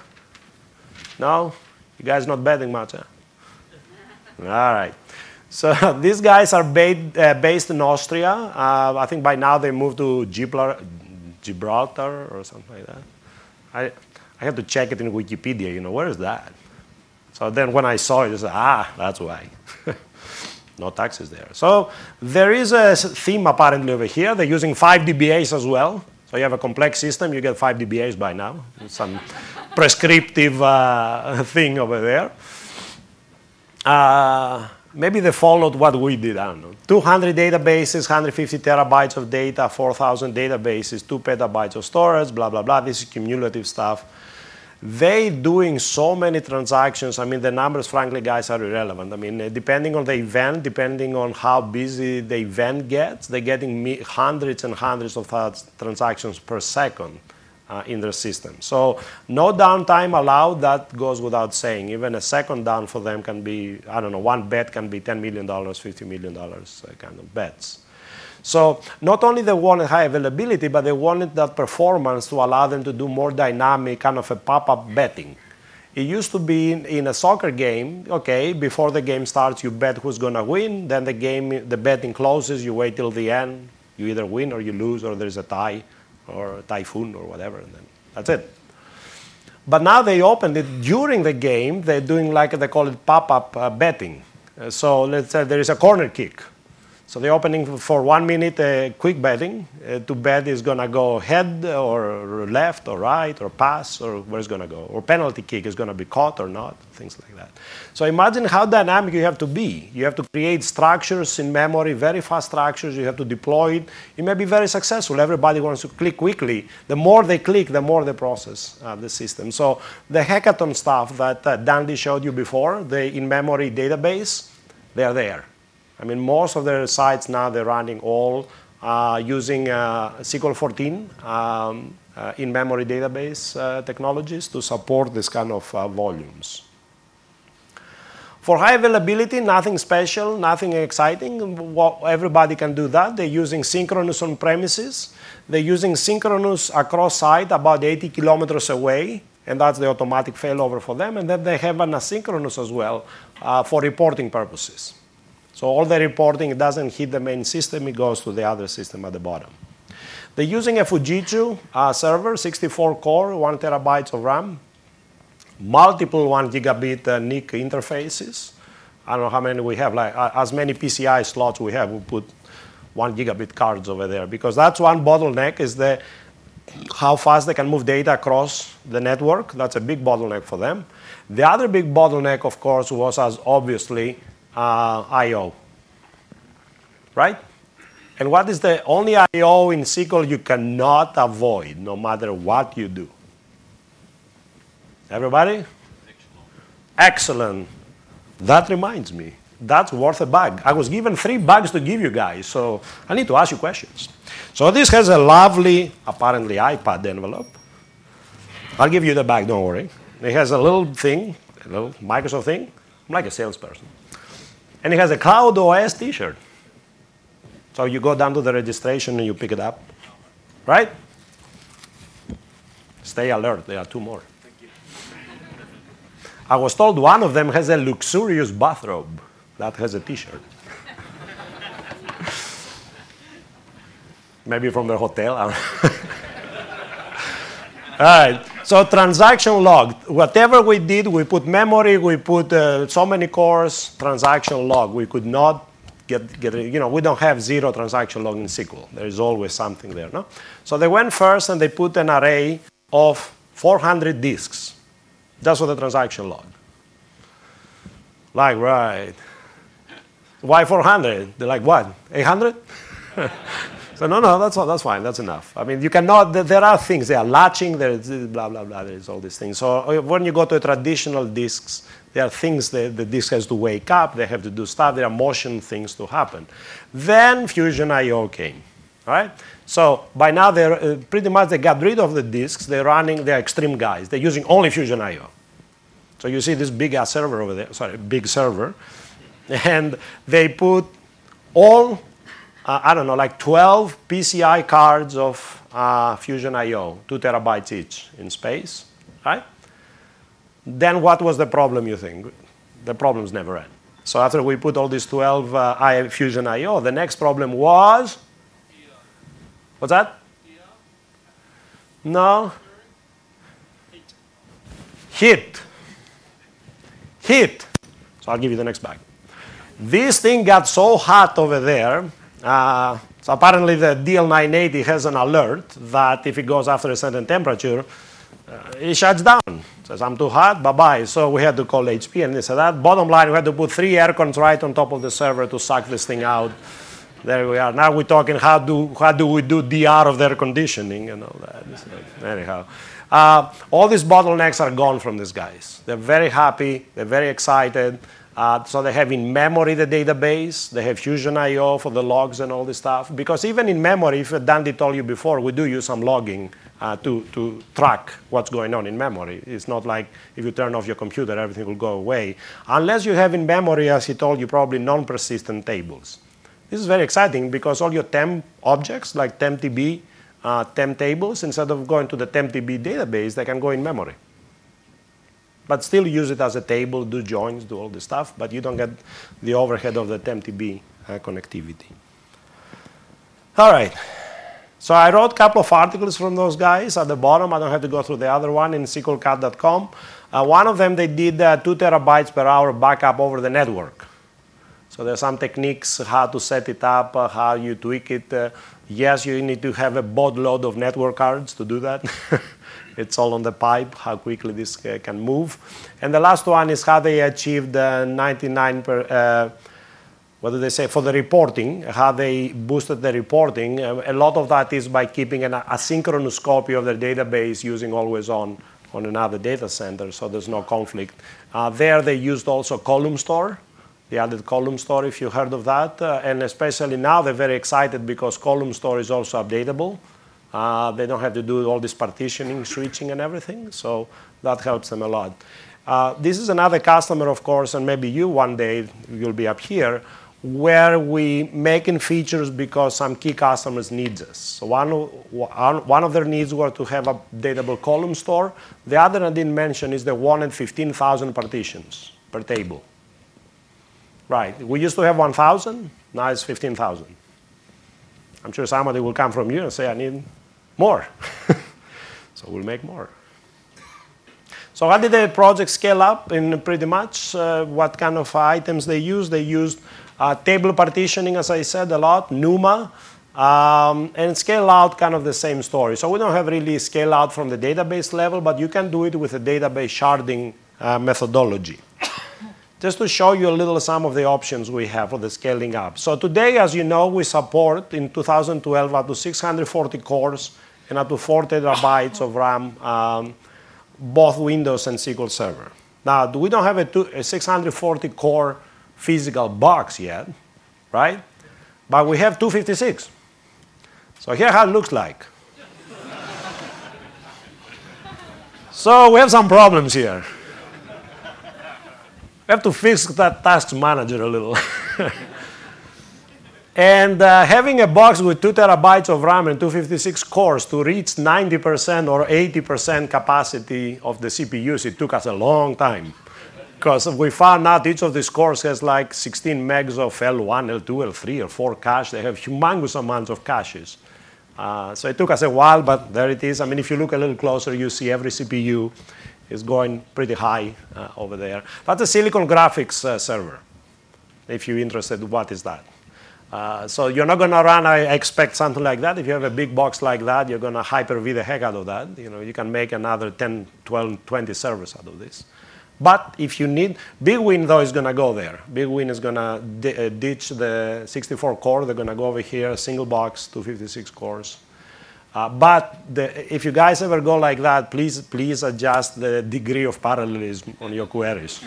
No? You guys not betting much, huh? All right. So these guys are based in Austria. I think by now they moved to Gibraltar or something like that. I had to check it in Wikipedia, where is that? So then when I saw it, I said, that's why. No taxes there. So there is a theme apparently over here. They're using 5DBAs as well. So you have a complex system, you get 5DBAs by now. Some prescriptive thing over there. Maybe they followed what we did, I don't know. 200 databases, 150 terabytes of data, 4,000 databases, 2 petabytes of storage, blah, blah, blah. This is cumulative stuff. They doing so many transactions. I mean, the numbers, frankly, guys, are irrelevant. I mean, depending on the event, depending on how busy the event gets, they're getting hundreds and hundreds of transactions per second in their system. So no downtime allowed. That goes without saying. Even a second down for them can be, I don't know, one bet can be $10 million, $50 million kind of bets. So not only they wanted high availability, but they wanted that performance to allow them to do more dynamic kind of a pop-up betting. It used to be in a soccer game, okay, before the game starts, you bet who's going to win. Then the betting closes, you wait till the end. You either win or you lose or there's a tie or a typhoon or whatever, and then That's it. But now they opened it during the game. They're doing like they call it pop-up betting. So let's say there is a corner kick. So they're opening for 1 minute quick betting. To bet is going to go head or left or right or pass or where it's going to go. Or penalty kick is going to be caught or not, things like that. So imagine how dynamic you have to be. You have to create structures in memory, very fast structures. You have to deploy it. It may be very successful. Everybody wants to click quickly. The more they click, the more they process the system. So the hackathon stuff that Dandy showed you before, the in-memory database, they are there. I mean, most of their sites now, they're running all using SQL 14 in-memory database technologies to support this kind of volumes. For high availability, nothing special, nothing exciting. Everybody can do that. They're using synchronous on premises. They're using synchronous across site about 80 kilometers away, and that's the automatic failover for them. And then they have an asynchronous as well for reporting purposes. So all the reporting doesn't hit the main system, it goes to the other system at the bottom. They're using a Fujitsu server, 64 core, 1 terabyte of RAM, multiple 1 gigabit NIC interfaces. I don't know how many we have, like as many PCI slots we have, we put 1 gigabit cards over there, because that's one bottleneck, is how fast they can move data across the network. That's a big bottleneck for them. The other big bottleneck, of course, was as obviously I/O, right? And what is the only I/O in SQL you cannot avoid, no matter what you do? Everybody? Excellent. That reminds me. That's worth a bug. I was given 3 bugs to give you guys, so I need to ask you questions. So this has a lovely, apparently, iPad envelope. I'll give you the bag, don't worry. It has a little thing, a little Microsoft thing. I'm like a salesperson. And it has a Cloud OS t-shirt. So you go down to the registration and you pick it up. Right? Stay alert. There are 2 more. Thank you. I was told one of them has a luxurious bathrobe that has a t-shirt. Maybe from the hotel. All right. So transaction log. Whatever we did, we put memory, we put so many cores, transaction log. We could not get we don't have 0 transaction log in SQL. There is always something there, no? So they went first and they put an array of 400 disks. That's for the transaction log. Like, right. Why 400? They're like, what, 800? So no, that's fine, that's enough. I mean, you cannot, there are things, they are latching, there's blah, blah, blah, there's all these things. So when you go to traditional disks, there are things that the disk has to wake up, they have to do stuff, there are motion things to happen. Then Fusion I/O came, all right? So by now, they're pretty much, they got rid of the disks, they're extreme guys, they're using only Fusion I/O. So you see this big server over there, big server, and they put all, I don't know, like 12 PCI cards of Fusion I/O, 2 terabytes each in space, right? Then what was the problem, you think? The problems never end. So after we put all these 12 Fusion I/O, the next problem was? What's that? No? Heat. So I'll give you the next bag. This thing got so hot over there. So apparently the DL980 has an alert that if it goes after a certain temperature, it shuts down. Says, I'm too hot, bye-bye. So we had to call HP and this and that. Bottom line, we had to put 3 air cons right on top of the server to suck this thing out. There we are. Now we're talking how do we do DR of the air conditioning and all that. Anyhow, all these bottlenecks are gone from these guys. They're very happy. They're very excited. So they have in memory the database. They have Fusion I/O for the logs and all this stuff. Because even in memory, if Dandy told you before, we do use some logging to track what's going on in memory. It's not like if you turn off your computer, everything will go away. Unless you have in memory, as he told you, probably non-persistent tables. This is very exciting because all your temp objects, like tempdb, temp tables, instead of going to the tempdb database, they can go in memory. But still use it as a table, do joins, do all this stuff, but you don't get the overhead of the tempdb connectivity. All right. So I wrote a couple of articles from those guys at the bottom. I don't have to go through the other one in SQLcat.com. One of them, they did 2 terabytes per hour backup over the network. So there's some techniques how to set it up, how you tweak it. Yes, you need to have a boatload of network cards to do that. It's all on the pipe, how quickly this can move. And the last one is how they achieved 99 what do they say, for the reporting, how they boosted the reporting. A lot of that is by keeping an asynchronous copy of their database using always on another data center, so there's no conflict. There they used also column store. They added column store, if you heard of that. And especially now they're very excited because column store is also updatable. They don't have to do all this partitioning, switching, and everything. So that helps them a lot. This is another customer, of course, and maybe you one day, you'll be up here, where we making features because some key customers need us. So one of their needs were to have a updatable column store. The other I didn't mention is they wanted 15,000 partitions per table. Right, we used to have 1,000, now it's 15,000. I'm sure somebody will come from you and say, I need more. So we'll make more. So how did the project scale up in pretty much? What kind of items they used? They used table partitioning, as I said, a lot, NUMA, and scale out, kind of the same story. So we don't have really scale out from the database level, but you can do it with a database sharding methodology. Just to show you a little some of the options we have for the scaling up. So today, as you know, we support in 2012 up to 640 cores and up to 4 terabytes of RAM, both Windows and SQL Server. Now, we don't have a 640 core physical box yet, right? But we have 256. So here's how it looks like. So we have some problems here. We have to fix that task manager a little. And having a box with 2 terabytes of RAM and 256 cores to reach 90% or 80% capacity of the CPUs, it took us a long time. Because we found out each of these cores has like 16 megs of L1, L2, L3, or 4 cache. They have humongous amounts of caches. So it took us a while, but there it is. I mean, if you look a little closer, you see every CPU is going pretty high over there. That's a Silicon Graphics server. If you're interested, what is that? So you're not going to run, I expect, something like that. If you have a big box like that, you're going to Hyper-V the heck out of that. You can make another 10, 12, 20 servers out of this. But if you need, BigWin, though, is going to go there. BigWin is going to ditch the 64 core. They're going to go over here, single box, 256 cores. But if you guys ever go like that, please adjust the degree of parallelism on your queries.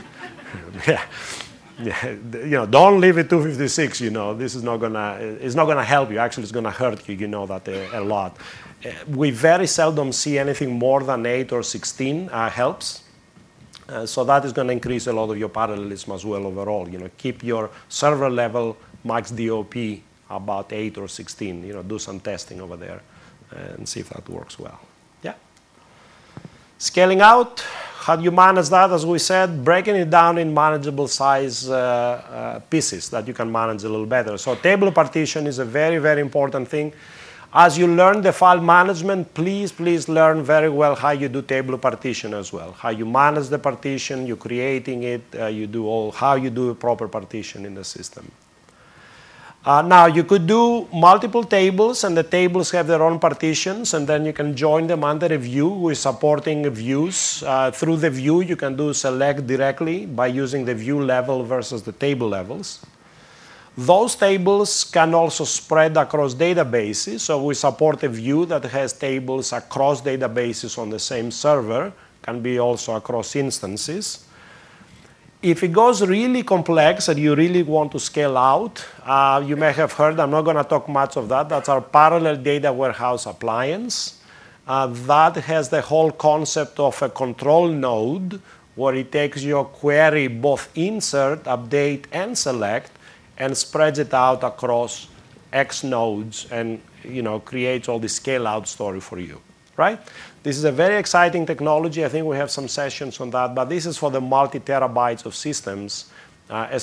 Yeah. Don't leave it 256. This is not gonna help you. Actually, it's gonna hurt you. You know that a lot. We very seldom see anything more than 8 or 16 helps. So that is going to increase a lot of your parallelism as well overall. Keep your server level max DOP about 8 or 16. Do some testing over there and see if that works well. Yeah. Scaling out, how do you manage that? As we said, breaking it down in manageable size pieces that you can manage a little better. So table partition is a very, very important thing. As you learn the file management, please learn very well how you do table partition as well. How you manage the partition, you're creating it, how you do a proper partition in the system. Now, you could do multiple tables, and the tables have their own partitions, and then you can join them under a view with supporting views. Through the view, you can do select directly by using the view level versus the table levels. Those tables can also spread across databases, so we support a view that has tables across databases on the same server, can be also across instances. If it goes really complex and you really want to scale out, you may have heard, I'm not going to talk much of that, that's our parallel data warehouse appliance. That has the whole concept of a control node where it takes your query, both insert, update, and select, and spreads it out across X nodes and creates all the scale out story for you. Right? This is a very exciting technology. I think we have some sessions on that, but this is for the multi-terabytes of systems,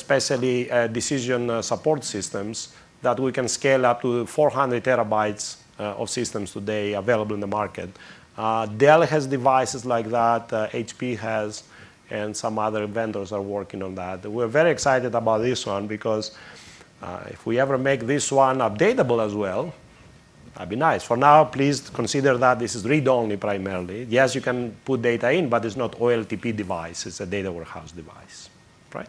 especially decision support systems, that we can scale up to 400 terabytes of systems today available in the market. Dell has devices like that, HP has, and some other vendors are working on that. We're very excited about this one because if we ever make this one updatable as well, that'd be nice. For now, please consider that this is read-only primarily. Yes, you can put data in, but it's not OLTP device. It's a data warehouse device, right?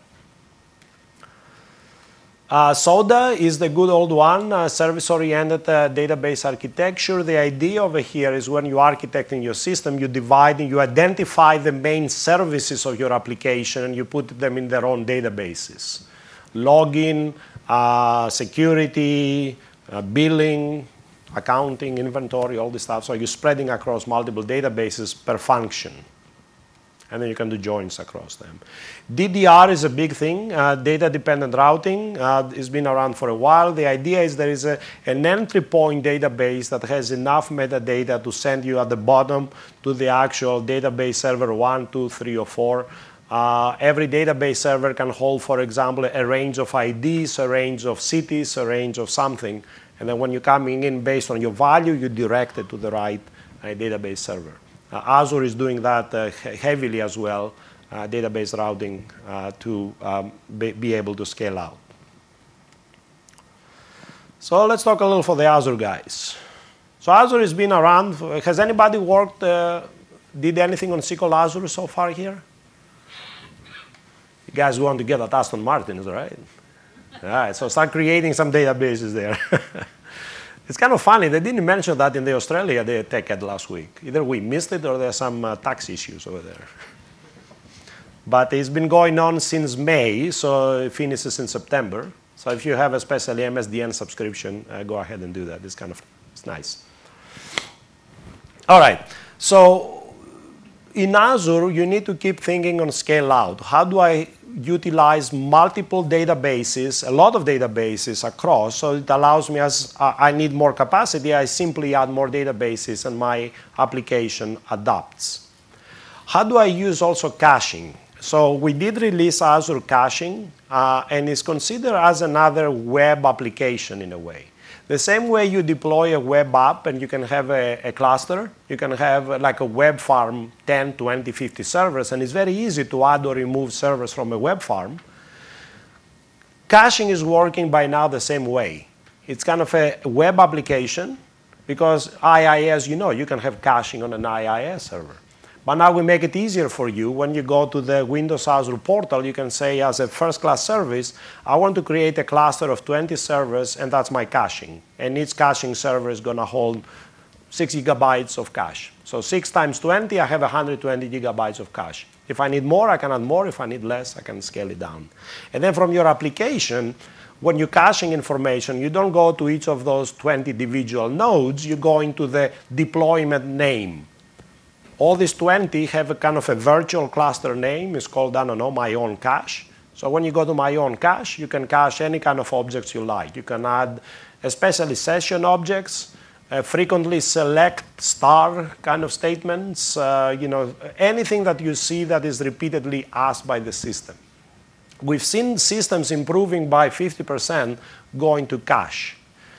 SODA is the good old one, service-oriented database architecture. The idea over here is when you're architecting your system, you divide and you identify the main services of your application and you put them in their own databases. Login, security, billing, accounting, inventory, all this stuff. So you're spreading across multiple databases per function. And then you can do joins across them. DDR is a big thing, data-dependent routing. It's been around for a while. The idea is there is an entry point database that has enough metadata to send you at the bottom to the actual database server 1, 2, 3, or 4. Every database server can hold, for example, a range of IDs, a range of cities, a range of something. And then when you're coming in based on your value, you direct it to the right database server. Azure is doing that heavily as well, database routing to be able to scale out. So let's talk a little for the Azure guys. So Azure has been around. Has anybody worked, did anything on SQL Azure so far here? You guys want to get at Aston Martins, right? All right, so start creating some databases there. It's kind of funny. They didn't mention that in the Australia Tech Ed last week. Either we missed it or there's some tax issues over there. But it's been going on since May, so it finishes in September. So if you have especially MSDN subscription, go ahead and do that. It's nice. All right. So in Azure, you need to keep thinking on scale out. How do I utilize multiple databases, a lot of databases across, so it allows me, as I need more capacity, I simply add more databases and my application adapts. How do I use also caching? So we did release Azure Caching, and it's considered as another web application in a way. The same way you deploy a web app and you can have a cluster, you can have like a web farm, 10, 20, 50 servers, and it's very easy to add or remove servers from a web farm. Caching is working by now the same way. It's kind of a web application because IIS, you can have caching on an IIS server. But now we make it easier for you. When you go to the Windows Azure portal, you can say as a first-class service, I want to create a cluster of 20 servers, and that's my caching. And each caching server is going to hold 6 gigabytes of cache. So 6 times 20, I have 120 gigabytes of cache. If I need more, I can add more. If I need less, I can scale it down. And then from your application, when you're caching information, you don't go to each of those 20 individual nodes. You go into the deployment name. All these 20 have a kind of a virtual cluster name. It's called, I don't know, my own cache. So when you go to my own cache, you can cache any kind of objects you like. You can add especially session objects, frequently select star kind of statements, anything that you see that is repeatedly asked by the system. We've seen systems improving by 50% going to cache.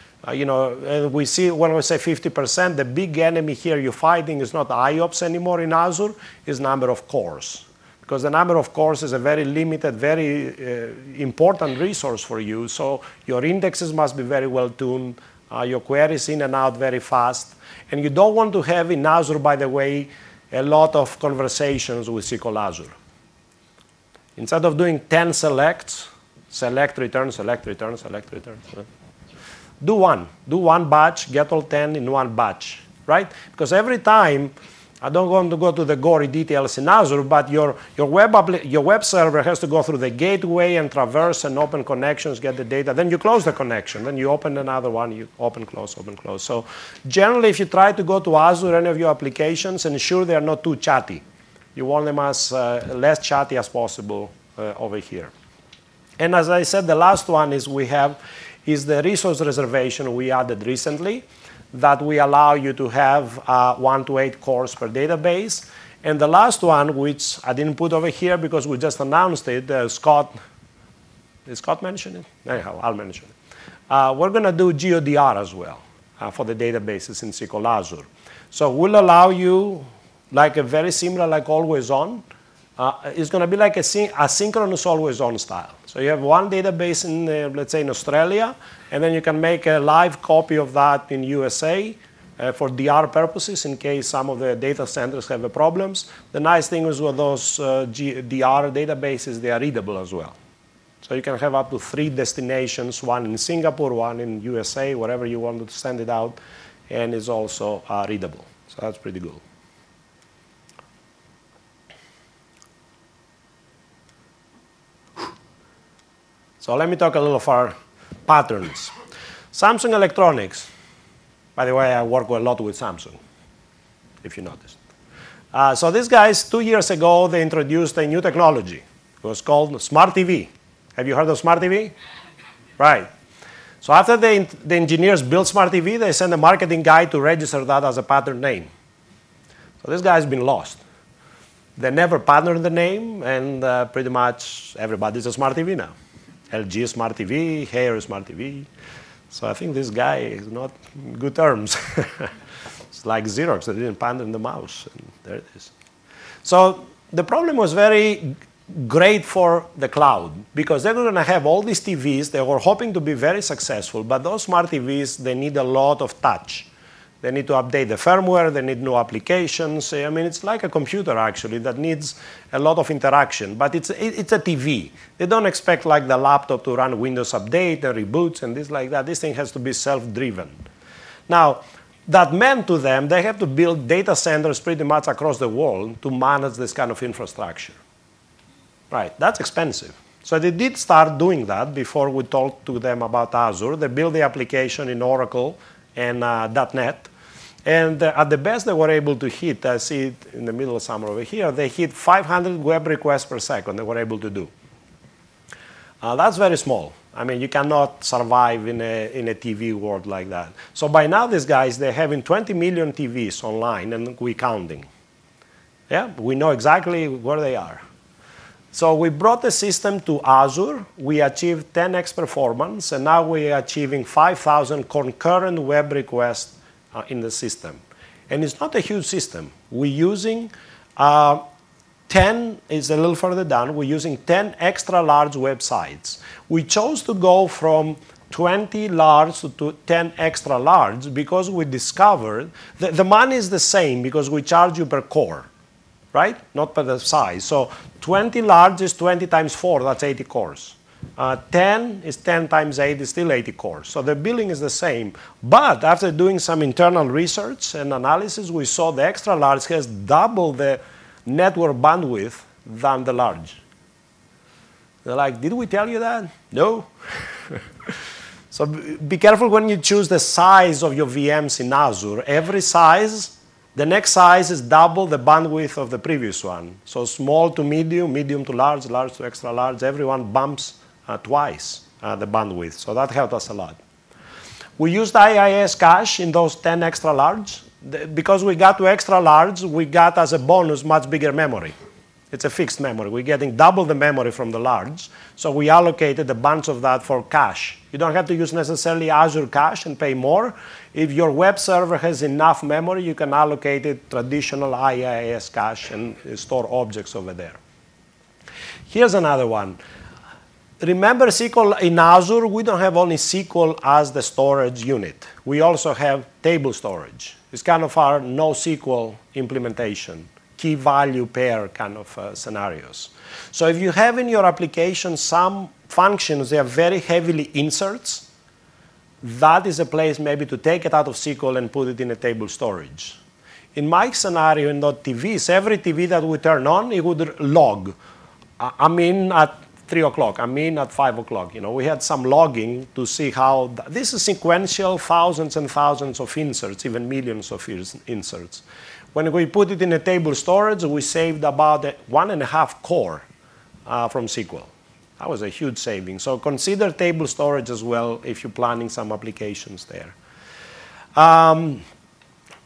We see when we say 50%, the big enemy here you're fighting is not IOPS anymore in Azure, it's number of cores. Because the number of cores is a very limited, very important resource for you. So your indexes must be very well tuned, your queries in and out very fast. And you don't want to have in Azure, by the way, a lot of conversations with SQL Azure. Instead of doing 10 selects, select, return, select, return, select, return. Do one batch, get all 10 in one batch, right? Because every time, I don't want to go to the gory details in Azure, but your web server has to go through the gateway and traverse and open connections, get the data. Then you close the connection. Then you open another one, you open, close, open, close. So generally, if you try to go to Azure, any of your applications, ensure they are not too chatty. You want them as less chatty as possible over here. And as I said, the last one is is the resource reservation we added recently that we allow you to have 1 to 8 cores per database. And the last one, which I didn't put over here because we just announced it, Scott, did Scott mention it? Anyhow, I'll mention it. We're going to do GODR as well. for the databases in SQL Azure. So we'll allow you like a very similar, like always on. It's going to be like a asynchronous always on style. So you have one database in, let's say, in Australia, and then you can make a live copy of that in USA for DR purposes in case some of the data centers have problems. The nice thing is with those DR databases, they are readable as well. So you can have up to 3 destinations, one in Singapore, one in USA, wherever you want to send it out, and it's also readable. So that's pretty good. So let me talk a little of our patterns. Samsung Electronics. By the way, I work a lot with Samsung, if you noticed. So these guys, 2 years ago, they introduced a new technology. It was called Smart TV. Have you heard of Smart TV? Right. So after the engineers built Smart TV, they sent a marketing guy to register that as a pattern name. So this guy's been lost. They never patterned the name, and pretty much everybody's a Smart TV now. LG Smart TV, Haier Smart TV. So I think this guy is not in good terms. It's like Xerox, they didn't pattern the mouse, and there it is. So the problem was very great for the cloud, because they're going to have all these TVs. They were hoping to be very successful, but those smart TVs, they need a lot of touch. They need to update the firmware, they need new applications. I mean, it's like a computer, actually, that needs a lot of interaction. But it's a TV. They don't expect like the laptop to run Windows Update and reboots and this like that. This thing has to be self-driven. Now, that meant to them, they have to build data centers pretty much across the world to manage this kind of infrastructure. Right, that's expensive. So they did start doing that before we talked to them about Azure. They built the application in Oracle and .NET. And at the best, they were able to hit, I see it in the middle somewhere over here, they hit 500 web requests per second they were able to do. That's very small. I mean, you cannot survive in a TV world like that. So by now, these guys, they're having 20 million TVs online, and we're counting. Yeah, we know exactly where they are. So we brought the system to Azure. We achieved 10x performance, and now we're achieving 5,000 concurrent web requests in the system. And it's not a huge system. We're using 10, is a little further down, we're using 10 extra large websites. We chose to go from 20 large to 10 extra large because we discovered that the money is the same because we charge you per core, right? Not per the size. So 20 large is 20 times 4, that's 80 cores. 10 is 10 times 8 is still 80 cores. So the billing is the same. But after doing some internal research and analysis, we saw the extra large has double the network bandwidth than the large. They're like, did we tell you that? No. So be careful when you choose the size of your VMs in Azure. Every size, the next size is double the bandwidth of the previous one. So small to medium, medium to large, large to extra large, everyone bumps twice the bandwidth. So that helped us a lot. We used IIS cache in those 10 extra large. Because we got to extra large, we got as a bonus much bigger memory. It's a fixed memory. We're getting double the memory from the large. So we allocated a bunch of that for cache. You don't have to use necessarily Azure cache and pay more. If your web server has enough memory, you can allocate it traditional IIS cache and store objects over there. Here's another one. Remember SQL in Azure, we don't have only SQL as the storage unit. We also have table storage. It's kind of our NoSQL implementation, key value pair kind of scenarios. So if you have in your application some functions, they are very heavily inserts, that is a place maybe to take it out of SQL and put it in a table storage. In my scenario in .tvs, every TV that we turn on, it would log. I'm in at 3 o'clock, I'm in at 5 o'clock. You know, we had some logging to see how, this is sequential, thousands and thousands of inserts, even millions of inserts. When we put it in a table storage, we saved about 1.5 core from SQL. That was a huge saving. So consider table storage as well if you're planning some applications there.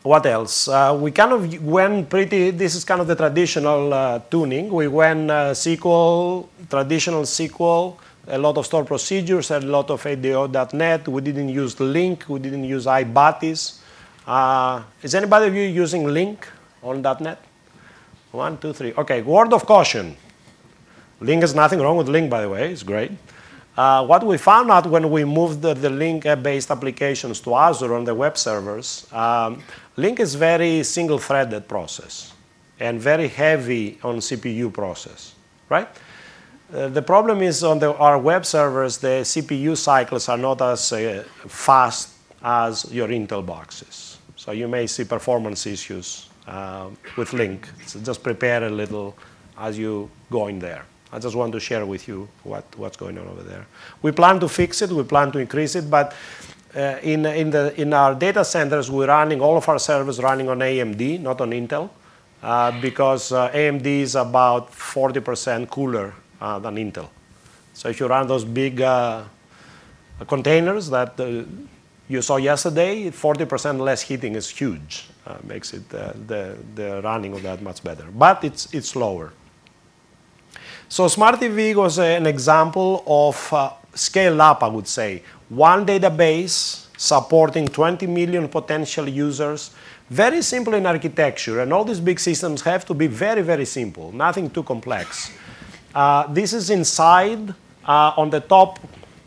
What else? We kind of went pretty, this is kind of the traditional tuning. We went SQL, traditional SQL, a lot of stored procedures, a lot of ADO.NET. We didn't use Link, we didn't use iBatis. Is anybody of you using Link on .NET? 1, 2, 3. Okay, word of caution. Link, has nothing wrong with Link, by the way, it's great. What we found out when we moved the Link-based applications to Azure on the web servers, Link is very single-threaded process and very heavy on CPU process, right? The problem is on our web servers, the CPU cycles are not as fast as your Intel boxes. So you may see performance issues with Link. So just prepare a little as you go in there. I just want to share with you what's going on over there. We plan to fix it, we plan to increase it, but in our data centers, we're running all of our servers running on AMD, not on Intel, because AMD is about 40% cooler than Intel. So if you run those big containers that you saw yesterday, 40% less heating is huge. Makes it the running of that much better. But it's slower. So Smart TV was an example of scale up, I would say. One database supporting 20 million potential users. Very simple in architecture. And all these big systems have to be very, very simple. Nothing too complex. This is inside on the top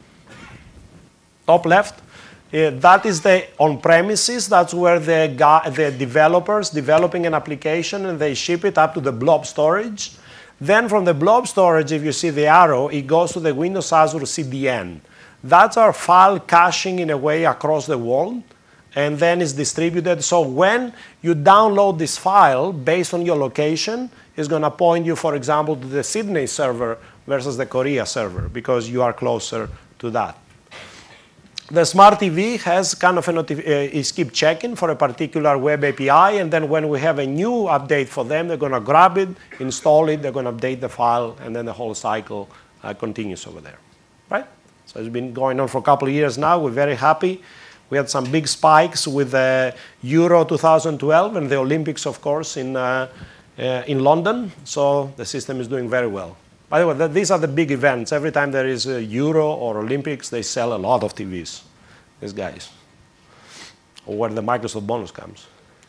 left. That is the on-premises. That's where the developers developing an application and they ship it up to the blob storage. Then from the blob storage, if you see the arrow, it goes to the Windows Azure CDN. That's our file caching in a way across the world, and then it's distributed. So when you download this file based on your location, it's going to point you, for example, to the Sydney server versus the Korea server, because you are closer to that. The Smart TV has kind of is keep checking for a particular web API, and then when we have a new update for them, they're going to grab it, install it, they're going to update the file, and then the whole cycle continues over there, right? So it's been going on for a couple of years now. We're very happy. We had some big spikes with Euro 2012 and the Olympics, of course, in London. So the system is doing very well. By the way, these are the big events. Every time there is a Euro or Olympics, they sell a lot of TVs, these guys. Or where the Microsoft bonus comes.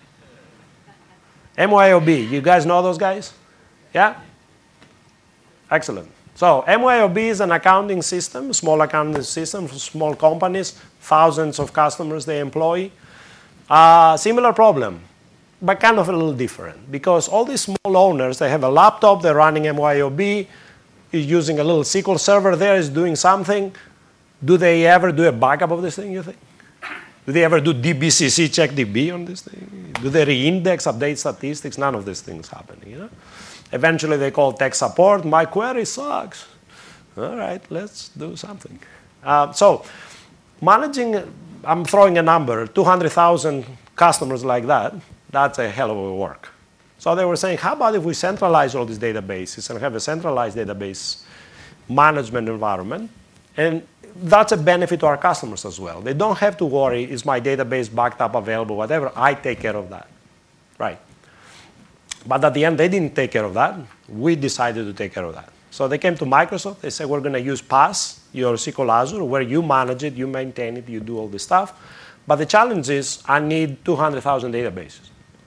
MYOB, you guys know those guys? Yeah? Excellent. So MYOB is an accounting system, small accounting system for small companies, thousands of customers they employ. Similar problem, but kind of a little different. Because all these small owners, they have a laptop, they're running MYOB, is using a little SQL server there, is doing something. Do they ever do a backup of this thing, you think? Do they ever do DBCC check DB on this thing? Do they re-index, update statistics? None of these things happen, you know? Eventually they call tech support, my query sucks. All right, let's do something. So managing, I'm throwing a number, 200,000 customers like that, that's a hell of a work. So they were saying, how about if we centralize all these databases and have a centralized database management environment? And that's a benefit to our customers as well. They don't have to worry, is my database backed up, available, whatever. I take care of that, right? But at the end, they didn't take care of that. We decided to take care of that. So they came to Microsoft. They said, we're going to use PaaS, your SQL Azure, where you manage it, you maintain it, you do all this stuff. But the challenge is, I need 200,000 databases.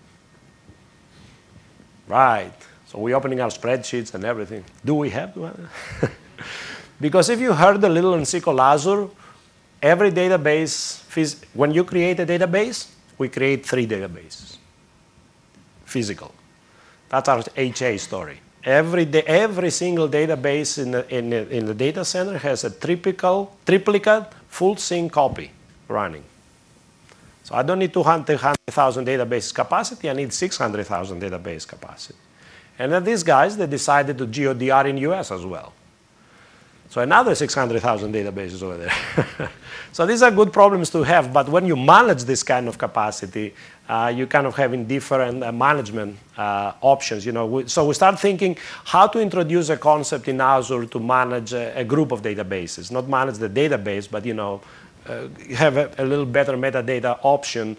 Right. So we're opening our spreadsheets and everything. Do we have to? Because if you heard a little in SQL Azure, every database, when you create a database, we create 3 databases. Physical. That's our HA story. Every single database in the data center has a triplicate full sync copy running. So I don't need 200,000 database capacity, I need 600,000 database capacity. And then these guys, they decided to GODR in US as well. So another 600,000 databases over there. So these are good problems to have, but when you manage this kind of capacity, you kind of having different management options. You know, so we start thinking how to introduce a concept in Azure to manage a group of databases, not manage the database, but you know, have a little better metadata option.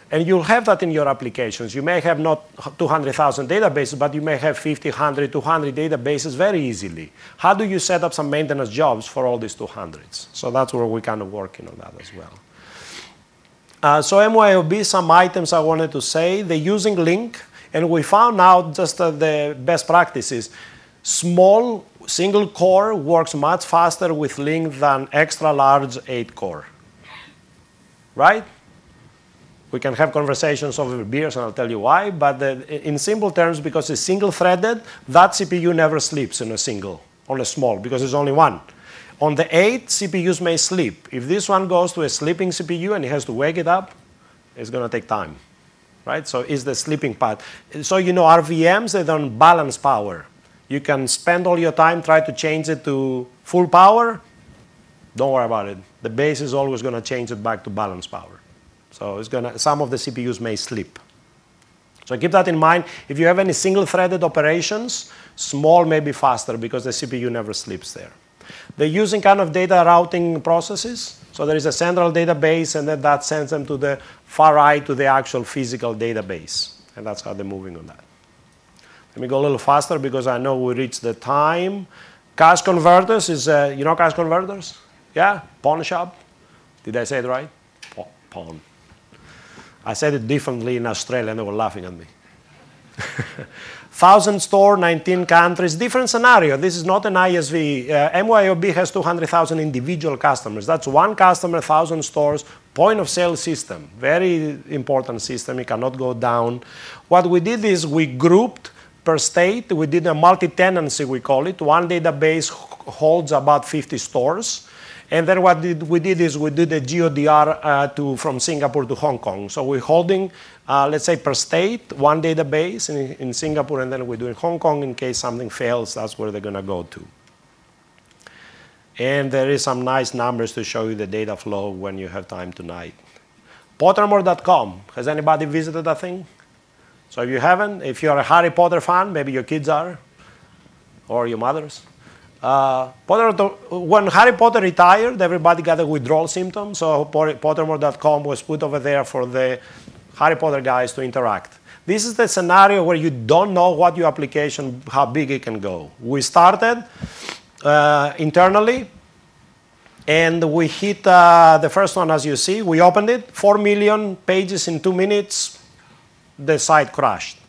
And you'll have that in your applications. You may have not 200,000 databases, but you may have 50, 100, 200 databases very easily. How do you set up some maintenance jobs for all these 200s? So that's where we're kind of working on that as well. So MYOB, some items I wanted to say. They're using Link, and we found out just the best practices. Small single core works much faster with Link than extra large 8-core. Right? We can have conversations over beers, and I'll tell you why. But in simple terms, because it's single-threaded, that CPU never sleeps on a small, because there's only one. On the 8, CPUs may sleep. If this one goes to a sleeping CPU and it has to wake it up, it's going to take time. Right? So it's the sleeping part. So our VMs, they don't balance power. You can spend all your time trying to change it to full power. Don't worry about it. The base is always going to change it back to balance power. So some of the CPUs may sleep. So keep that in mind. If you have any single-threaded operations, small may be faster because the CPU never sleeps there. They're using kind of data routing processes. So there is a central database, and then that sends them to the far right to the actual physical database. And that's how they're moving on that. Let me go a little faster because I know we reached the time. Cache converters is, cache converters? Yeah? Pawn shop? Did I say it right? Pawn. I said it differently in Australia, and they were laughing at me. 1,000 stores, 19 countries, different scenario. This is not an ISV. MYOB has 200,000 individual customers. That's one customer, 1,000 stores, point of sale system. Very important system. It cannot go down. What we did is we grouped per state. We did a multi-tenancy, we call it. One database holds about 50 stores. And then what we did is we did a GODR from Singapore to Hong Kong. So we're holding, let's say, per state, one database in Singapore, and then we're doing Hong Kong in case something fails. That's where they're going to go to. And there is some nice numbers to show you the data flow when you have time tonight. Pottermore.com. Has anybody visited that thing? So if you haven't, if you're a Harry Potter fan, maybe your kids are, or your mothers. When Harry Potter retired, everybody got a withdrawal symptom, so Pottermore.com was put over there for the Harry Potter guys to interact. This is the scenario where you don't know what your application, how big it can go. We started internally, and we hit the first one, as you see. We opened it, 4 million pages in 2 minutes. The site crashed.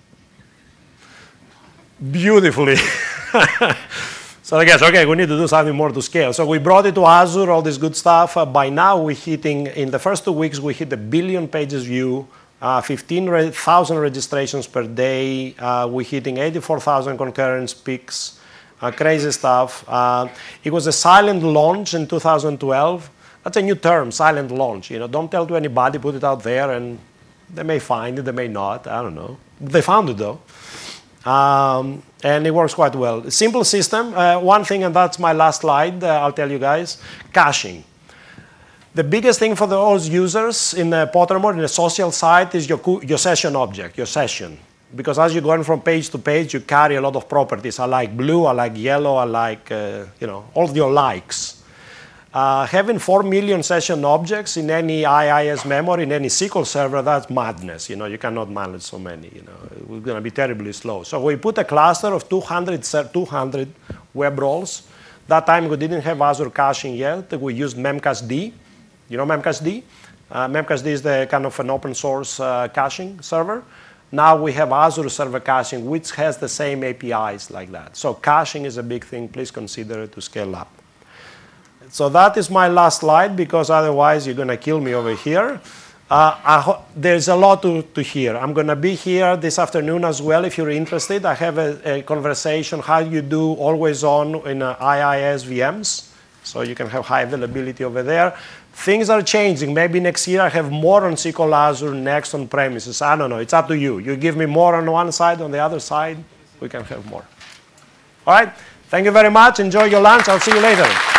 Beautifully. So I guess, okay, we need to do something more to scale. So we brought it to Azure, all this good stuff. By now, we're hitting, in the first 2 weeks, we hit 1 billion pages view, 15,000 registrations per day. We're hitting 84,000 concurrence peaks, crazy stuff. It was a silent launch in 2012. That's a new term, silent launch. Don't tell to anybody, put it out there, and they may find it, they may not, I don't know. They found it, though. And it works quite well. Simple system. One thing, and that's my last slide, I'll tell you guys, caching. The biggest thing for those users in Pottermore, in the social site, is your session object, your session. Because as you're going from page to page, you carry a lot of properties. I like blue, I like yellow, I like, all your likes. Having 4 million session objects in any IIS memory, in any SQL server, that's madness. You cannot manage so many. We're going to be terribly slow. So we put a cluster of 200 web roles. That time we didn't have Azure caching yet. We used Memcached. You know Memcached? Memcached is the kind of an open source caching server. Now we have Azure Server Caching, which has the same APIs like that. So caching is a big thing. Please consider it to scale up. So that is my last slide, because otherwise you're going to kill me over here. There's a lot to hear. I'm going to be here this afternoon as well if you're interested. I have a conversation how you do always on in IIS VMs, so you can have high availability over there. Things are changing. Maybe next year I have more on SQL Azure, next on premises. I don't know. It's up to you. You give me more on one side, on the other side, we can have more. All right. Thank you very much. Enjoy your lunch. I'll see you later.